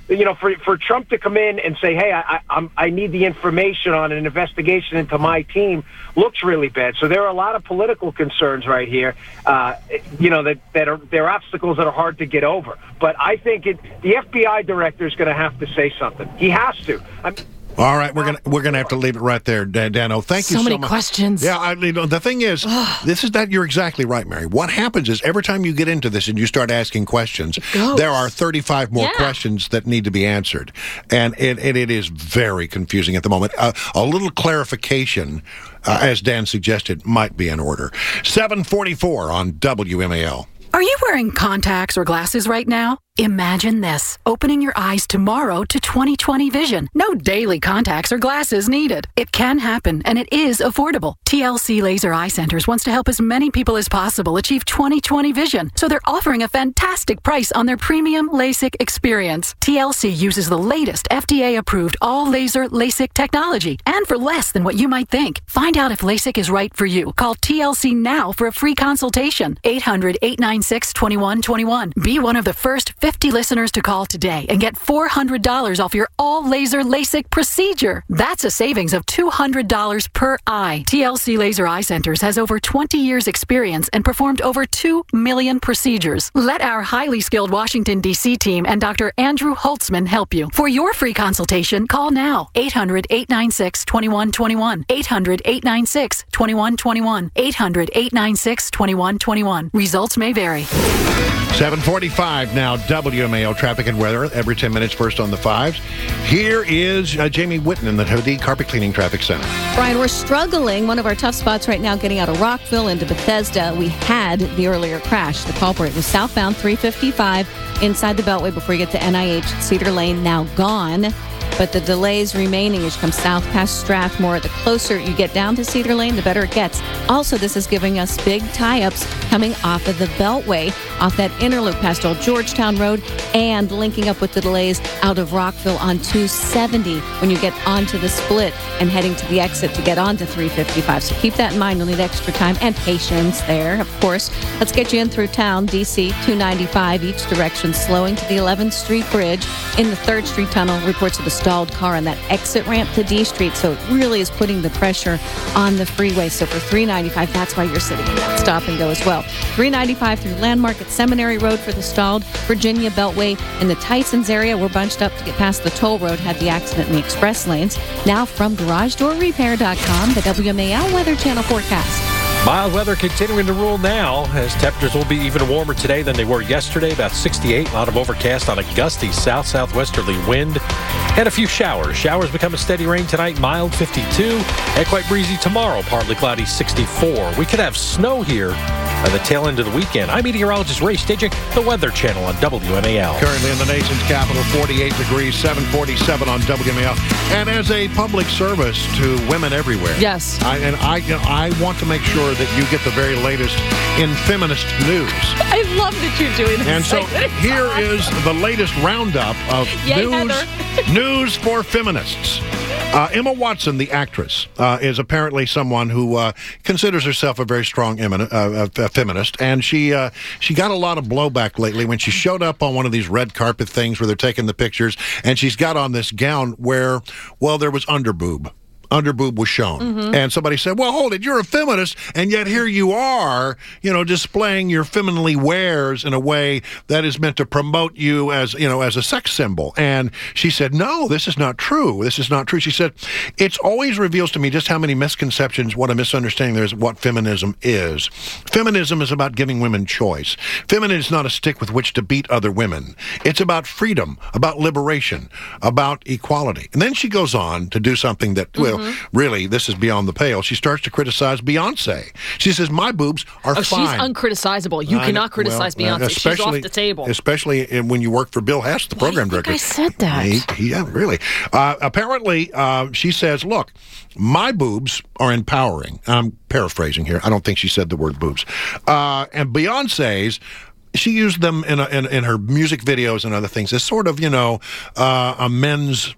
you know, for for Trump to come in and say, "Hey, I, I I'm I need the information on an investigation into my team," looks really bad. So there are a lot of political concerns right here. Uh, you know that that are there are obstacles that are hard to get over. But I think it, the F B I director is going to have to say something. He has to. I mean, All right, we're gonna we're gonna have to leave it right there, Dan- Dano. Thank so you so many much. questions. Yeah, I, you know, the thing is, this is that you're exactly right, Mary. What happens is every time you get into this and you start asking questions, there are thirty-five more Yeah. questions that need to be answered, and it it, it is very confusing at the moment. Uh, a little clarification, uh, as Dan suggested, might be in order. seven forty-four on W M A L. Are you wearing contacts or glasses right now? Imagine this, opening your eyes tomorrow to twenty twenty vision. No daily contacts or glasses needed. It can happen, and it is affordable. T L C Laser Eye Centers wants to help as many people as possible achieve twenty twenty vision, so they're offering a fantastic price on their premium LASIK experience. T L C uses the latest F D A-approved all-laser LASIK technology, and for less than what you might think. Find out if LASIK is right for you. Call T L C now for a free consultation. eight hundred, eight nine six, two one two one. Be one of the first fifty listeners to call today and get four hundred dollars off your all-laser LASIK procedure. That's a savings of two hundred dollars per eye. T L C Laser Eye Centers has over twenty years experience and performed over two million procedures. Let our highly skilled Washington, D C team and Doctor Andrew Holtzman help you. For your free consultation, call now. eight hundred, eight nine six, two one two one. eight hundred, eight nine six, two one two one. eight hundred, eight nine six, two one two one. Results may vary. seven forty-five now, W M A L traffic and weather every ten minutes, first on the fives. Here is uh, Jamie Whitten in the Hadid Carpet Cleaning Traffic Center. Brian, we're struggling. One of our tough spots right now getting out of Rockville into Bethesda. We had the earlier crash. The culprit was southbound three fifty-five inside the Beltway before you get to N I H. Cedar Lane now gone. But the delays remaining as you come south past Strathmore. The closer you get down to Cedar Lane, the better it gets. Also, this is giving us big tie-ups coming off of the Beltway, off that inner loop past Old Georgetown Road, and linking up with the delays out of Rockville on two seventy when you get onto the split and heading to the exit to get onto three fifty-five. So keep that in mind. You'll need extra time and patience there, of course. Let's get you in through town. D C two ninety-five, each direction, slowing to the eleventh Street Bridge. In the third Street Tunnel, reports of a stalled car on that exit ramp to D Street. So it really is putting the pressure on the freeway. So for three ninety-five, that's why you're sitting in that stop and go as well. three ninety-five through Landmark at Seminary Road for the stalled. Virginia Beltway in the Tysons area, we're bunched up to get past the toll road. Had the accident in the express lanes. Now from garage door repair dot com, the W M A L Weather Channel forecast. Mild weather continuing to rule now, as temperatures will be even warmer today than they were yesterday, about sixty-eight. A lot of overcast on a gusty south-southwesterly wind. And a few showers. Showers become a steady rain tonight, mild fifty-two. And quite breezy tomorrow, partly cloudy sixty-four. We could have snow here at the tail end of the weekend. I'm meteorologist Ray Stidgick, the Weather Channel on W M A L. Currently in the nation's capital, forty-eight degrees, seven forty-seven on W M A L. And as a public service to women everywhere. Yes. I, and I, you know, I want to make sure that you get the very latest in feminist news. I love that you're doing this. And so here is the latest roundup of Yay, news, news for feminists. Uh, Emma Watson, the actress, uh, is apparently someone who uh, considers herself a very strong emin- uh, uh, feminist, and she uh, she got a lot of blowback lately when she showed up on one of these red carpet things where they're taking the pictures, and she's got on this gown where, well, there was underboob. Underboob was shown. Mm-hmm. And somebody said, well, hold it, you're a feminist, and yet here you are, you know, displaying your femininely wares in a way that is meant to promote you as, you know, as a sex symbol. And she said, no, this is not true. This is not true. She said, it always reveals to me just how many misconceptions, what a misunderstanding there is of what feminism is. Feminism is about giving women choice. Feminism is not a stick with which to beat other women. It's about freedom, about liberation, about equality. And then she goes on to do something that, mm-hmm. well, really, this is beyond the pale. She starts to criticize Beyonce. She says, my boobs are oh, fine. She's uncriticizable. You I, cannot criticize well, Beyonce. She's off the table. Especially when you work for Bill Hess, the Why program do you director. think I said that. He, he, yeah, really. Uh, apparently, uh, she says, look, my boobs are empowering. I'm paraphrasing here. I don't think she said the word boobs. Uh, and Beyonce's, she used them in, a, in in her music videos and other things as sort of, you know, uh, a men's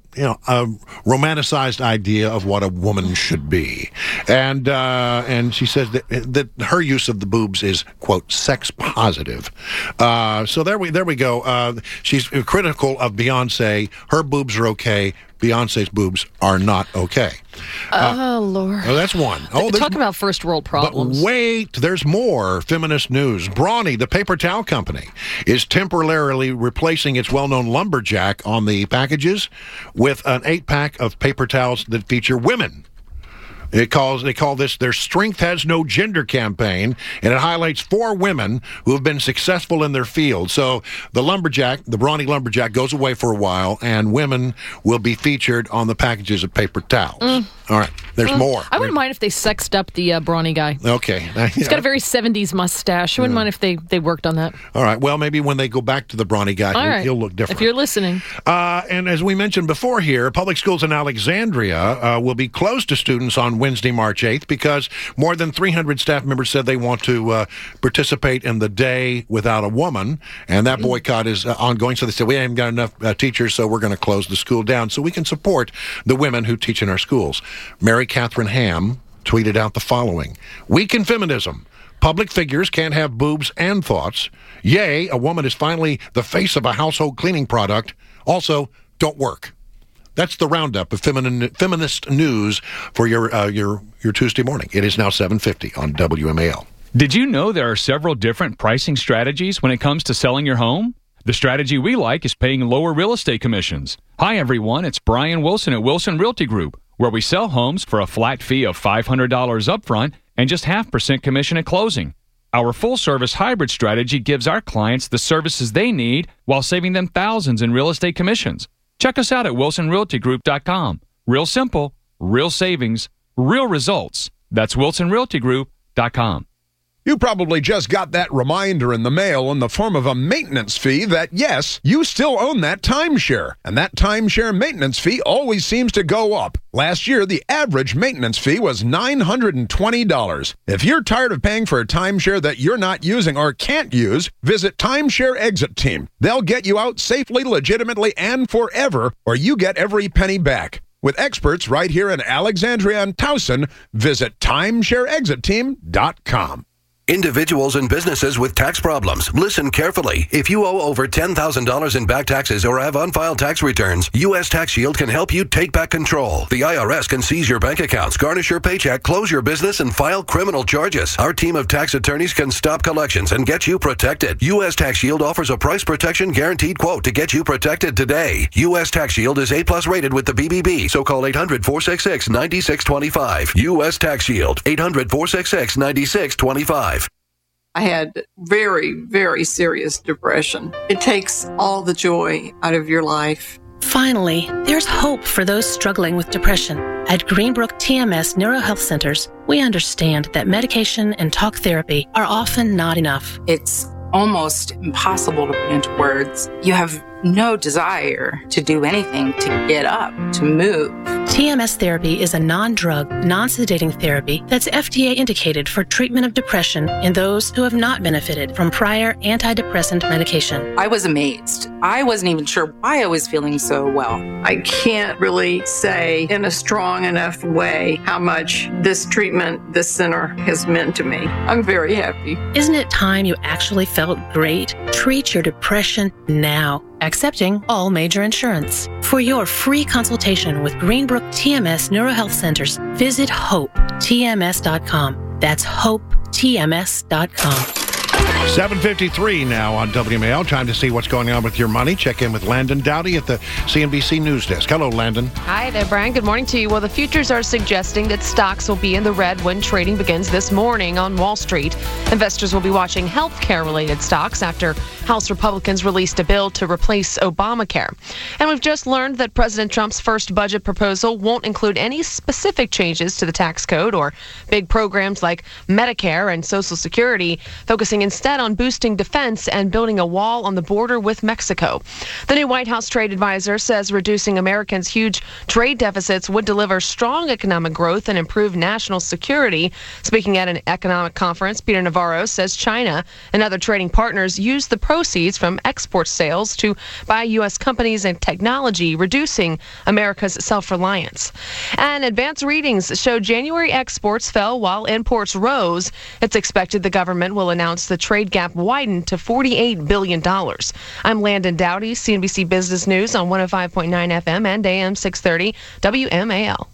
you know, a romanticized idea of what a woman should be. And uh, and she says that, that her use of the boobs is, quote, sex positive. Uh, so there we there we go. Uh, she's critical of Beyonce. Her boobs are okay. Beyonce's boobs are not okay. Uh, oh, Lord. Oh, that's one. Oh, Talk about first world problems. But wait, there's more feminist news. Brawny, the paper towel company, is temporarily replacing its well-known lumberjack on the packages with an eight-pack of paper towels that feature women. It calls, they call this their Strength Has No Gender campaign, and it highlights four women who have been successful in their field. So the lumberjack, the brawny lumberjack, goes away for a while, and women will be featured on the packages of paper towels. Mm. All right, there's mm. more. I wouldn't mind if they sexed up the uh, brawny guy. Okay. He's got a very seventies mustache. I wouldn't Yeah. mind if they, they worked on that. All right, well, maybe when they go back to the brawny guy, All he'll, right. he'll look different. If you're listening. Uh, and as we mentioned before here, public schools in Alexandria uh, will be closed to students on Wednesday, March eighth, because more than three hundred staff members said they want to uh, participate in the Day Without a Woman, and that boycott is uh, ongoing. So they said, we haven't got enough uh, teachers, so we're going to close the school down so we can support the women who teach in our schools. Mary Catherine Ham tweeted out the following: "Weak in feminism. Public figures can't have boobs and thoughts. Yay, a woman is finally the face of a household cleaning product. Also, don't work." That's the roundup of feminine, feminist news for your uh, your your Tuesday morning. It is now seven fifty on W M A L. Did you know there are several different pricing strategies when it comes to selling your home? The strategy we like is paying lower real estate commissions. Hi, everyone. It's Brian Wilson at Wilson Realty Group, where we sell homes for a flat fee of five hundred dollars upfront and just half percent commission at closing. Our full-service hybrid strategy gives our clients the services they need while saving them thousands in real estate commissions. Check us out at wilson realty group dot com. Real simple, real savings, real results. That's wilson realty group dot com. You probably just got that reminder in the mail in the form of a maintenance fee that, yes, you still own that timeshare. And that timeshare maintenance fee always seems to go up. Last year, the average maintenance fee was nine hundred twenty dollars. If you're tired of paying for a timeshare that you're not using or can't use, visit Timeshare Exit Team. They'll get you out safely, legitimately, and forever, or you get every penny back. With experts right here in Alexandria and Towson, visit timeshare exit team dot com. Individuals and businesses with tax problems, listen carefully. If you owe over ten thousand dollars in back taxes or have unfiled tax returns, U S Tax Shield can help you take back control. The I R S can seize your bank accounts, garnish your paycheck, close your business, and file criminal charges. Our team of tax attorneys can stop collections and get you protected. U S Tax Shield offers a price protection guaranteed quote to get you protected today. U S Tax Shield is A plus rated with the B B B, so call eight hundred, four six six, nine six two five. U S Tax Shield, eight hundred, four six six, nine six two five. I had very, very serious depression. It takes all the joy out of your life. Finally, there's hope for those struggling with depression. At Greenbrook T M S Neurohealth Centers, we understand that medication and talk therapy are often not enough. It's almost impossible to put into words. You have no desire to do anything, to get up, to move. T M S therapy is a non-drug, non-sedating therapy that's F D A indicated for treatment of depression in those who have not benefited from prior antidepressant medication. I was amazed. I wasn't even sure why I was feeling so well. I can't really say in a strong enough way how much this treatment, this center has meant to me. I'm very happy. Isn't it time you actually felt great? Treat your depression now. Accepting all major insurance. For your free consultation with Greenbrook T M S Neurohealth Centers, visit hope T M S dot com. That's hope T M S dot com. seven fifty-three now on W M A L. Time to see what's going on with your money. Check in with Landon Dowdy at the C N B C News Desk. Hello, Landon. Hi there, Brian. Good morning to you. Well, the futures are suggesting that stocks will be in the red when trading begins this morning on Wall Street. Investors will be watching healthcare-related stocks after House Republicans released a bill to replace Obamacare. And we've just learned that President Trump's first budget proposal won't include any specific changes to the tax code or big programs like Medicare and Social Security, focusing instead instead on boosting defense and building a wall on the border with Mexico. The new White House trade advisor says reducing Americans' huge trade deficits would deliver strong economic growth and improve national security. Speaking at an economic conference, Peter Navarro says China and other trading partners use the proceeds from export sales to buy U S companies and technology, reducing America's self-reliance. And advanced readings show January exports fell while imports rose. It's expected the government will announce the trade gap widened to forty-eight billion dollars. I'm Landon Dowdy, C N B C Business News on one oh five point nine F M and A M six thirty W M A L.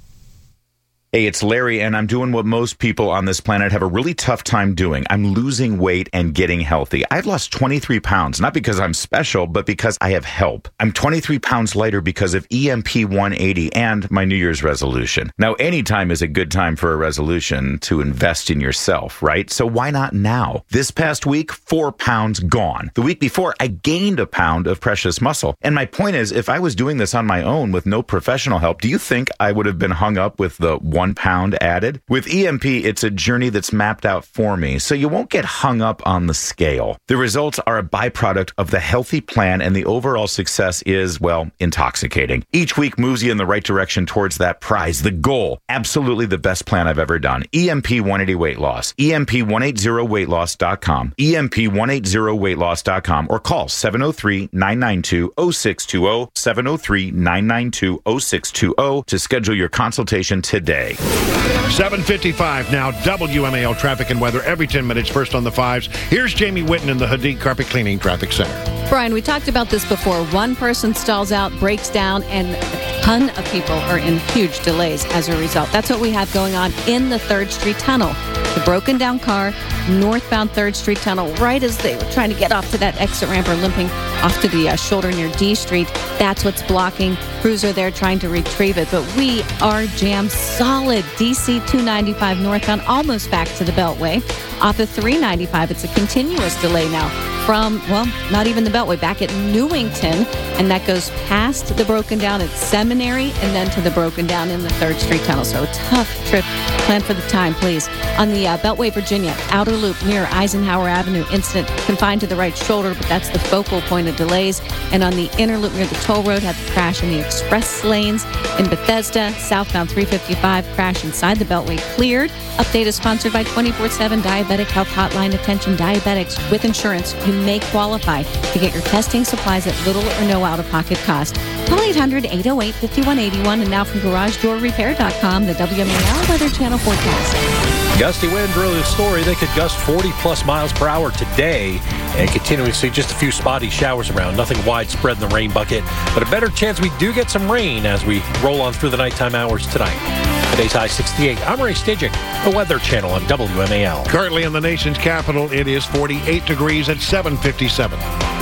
Hey, it's Larry, and I'm doing what most people on this planet have a really tough time doing. I'm losing weight and getting healthy. I've lost twenty-three pounds, not because I'm special, but because I have help. I'm twenty-three pounds lighter because of E M P one eighty and my New Year's resolution. Now, any time is a good time for a resolution to invest in yourself, right? So why not now? This past week, four pounds gone. The week before, I gained a pound of precious muscle. And my point is, if I was doing this on my own with no professional help, do you think I would have been hung up with the one pound added? With E M P, it's a journey that's mapped out for me, so you won't get hung up on the scale. The results are a byproduct of the healthy plan, and the overall success is, well, intoxicating. Each week moves you in the right direction towards that prize, the goal. Absolutely the best plan I've ever done. E M P one eighty Weight Loss. E M P one eighty weight loss dot com. E M P one eighty weight loss dot com or call seven oh three, nine nine two, oh six two oh, seven oh three, nine nine two, oh six two oh to schedule your consultation today. seven fifty-five now, W M A L traffic and weather every ten minutes, first on the fives. Here's Jamie Whitten in the Hadid Carpet Cleaning Traffic Center. Brian, we talked about this before. One person stalls out, breaks down, and a ton of people are in huge delays as a result. That's what we have going on in the third Street Tunnel. The broken down car, northbound third Street Tunnel, right as they were trying to get off to that exit ramp or limping off to the uh, shoulder near D Street. That's what's blocking. Crews are there trying to retrieve it, but we are jammed solid. D C two ninety-five northbound, almost back to the Beltway. Off of three ninety-five, it's a continuous delay now from, well, not even the Beltway, back at Newington, and that goes past the broken down at Seminary and then to the broken down in the third Street Tunnel. So a tough trip. Plan for the time, please. On the uh, Beltway, Virginia, outer loop near Eisenhower Avenue, incident confined to the right shoulder, but that's the focal point of delays. And on the inner loop near the toll road, had the crash in the express lanes. In Bethesda, southbound three fifty-five, crash inside the Beltway cleared. Update is sponsored by twenty-four seven Diabetic Health Hotline. Attention diabetics with insurance, you may qualify to get your testing supplies at little or no out-of-pocket cost. Call eight hundred, eight oh eight, five one eight one. And now from garage door repair dot com, the W M A L Weather Channel forecast. Gusty winds, really the story. They could gust forty plus miles per hour today and continuing to see just a few spotty showers around. Nothing widespread in the rain bucket, but a better chance we do get some rain as we roll on through the nighttime hours tonight. Today's high sixty-eight. I'm Ray Stidgick, the Weather Channel on W M A L. Currently in the nation's capital, it is forty-eight degrees at seven fifty-seven.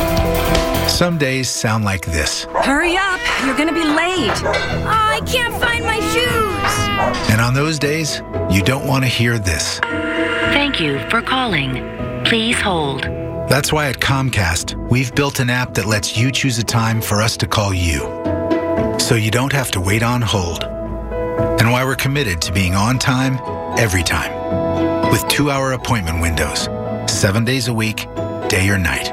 Some days sound like this. Hurry up, you're gonna be late. Oh, I can't find my shoes. And on those days, you don't want to hear this. Thank you for calling. Please hold. That's why at Comcast, we've built an app that lets you choose a time for us to call you, so you don't have to wait on hold. And why we're committed to being on time, every time, with two-hour appointment windows, seven days a week, day or night.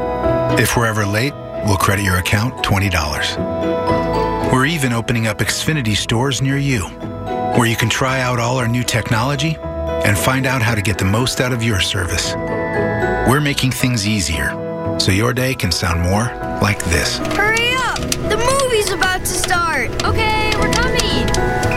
If we're ever late, we'll credit your account twenty dollars. We're even opening up Xfinity stores near you, where you can try out all our new technology and find out how to get the most out of your service. We're making things easier, so your day can sound more like this. Hurry up! The movie's about to start. Okay, we're coming.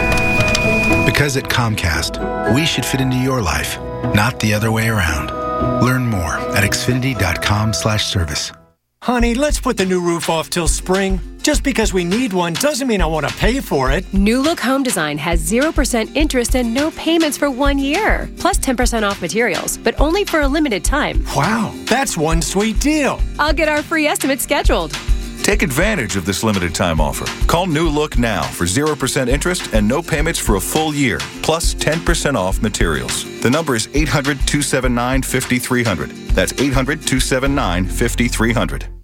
Because at Comcast, we should fit into your life, not the other way around. Learn more at Xfinity.com slash service. Honey, let's put the new roof off till spring. Just because we need one doesn't mean I want to pay for it. New Look Home Design has zero percent interest and no payments for one year. Plus ten percent off materials, but only for a limited time. Wow, that's one sweet deal. I'll get our free estimate scheduled. Take advantage of this limited time offer. Call New Look now for zero percent interest and no payments for a full year, plus ten percent off materials. The number is eight hundred, two seven nine, five three zero zero. That's eight hundred, two seven nine, five three zero zero.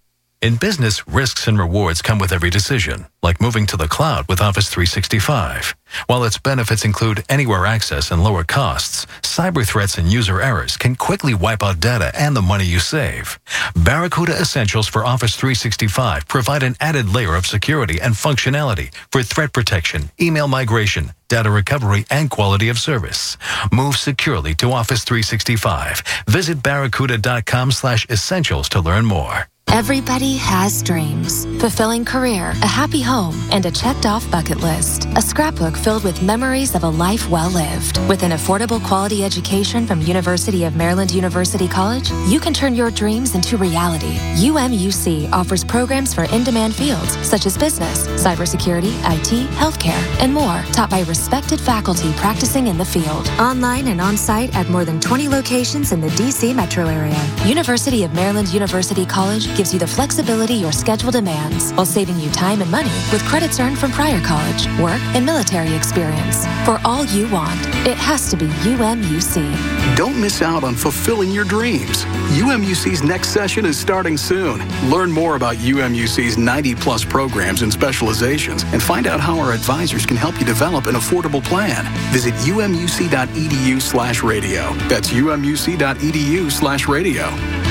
In business, risks and rewards come with every decision, like moving to the cloud with Office three sixty-five. While its benefits include anywhere access and lower costs, cyber threats and user errors can quickly wipe out data and the money you save. Barracuda Essentials for Office three sixty-five provide an added layer of security and functionality for threat protection, email migration, data recovery, and quality of service. Move securely to Office three sixty-five. Visit barracuda.com slash essentials to learn more. Everybody has dreams. Fulfilling career, a happy home, and a checked-off bucket list. A scrapbook filled with memories of a life well lived. With an affordable quality education from University of Maryland University College, you can turn your dreams into reality. U M U C offers programs for in-demand fields such as business, cybersecurity, I T, healthcare, and more, taught by respected faculty practicing in the field. Online and on-site at more than twenty locations in the D C metro area. University of Maryland University College gives you the flexibility your schedule demands while saving you time and money with credits earned from prior college, work, and military experience. For all you want, it has to be U M U C. Don't miss out on fulfilling your dreams. U M U C's next session is starting soon. Learn more about U M U C's ninety plus programs and specializations and find out how our advisors can help you develop an affordable plan. Visit umuc.edu slash radio. That's umuc.edu slash radio.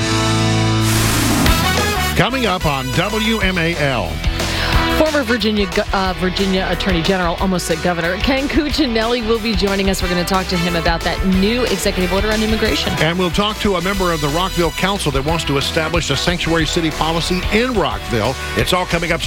Coming up on W M A L. Former Virginia uh, Virginia Attorney General, almost said Governor, Ken Cuccinelli will be joining us. We're going to talk to him about that new executive order on immigration. And we'll talk to a member of the Rockville Council that wants to establish a sanctuary city policy in Rockville. It's all coming up.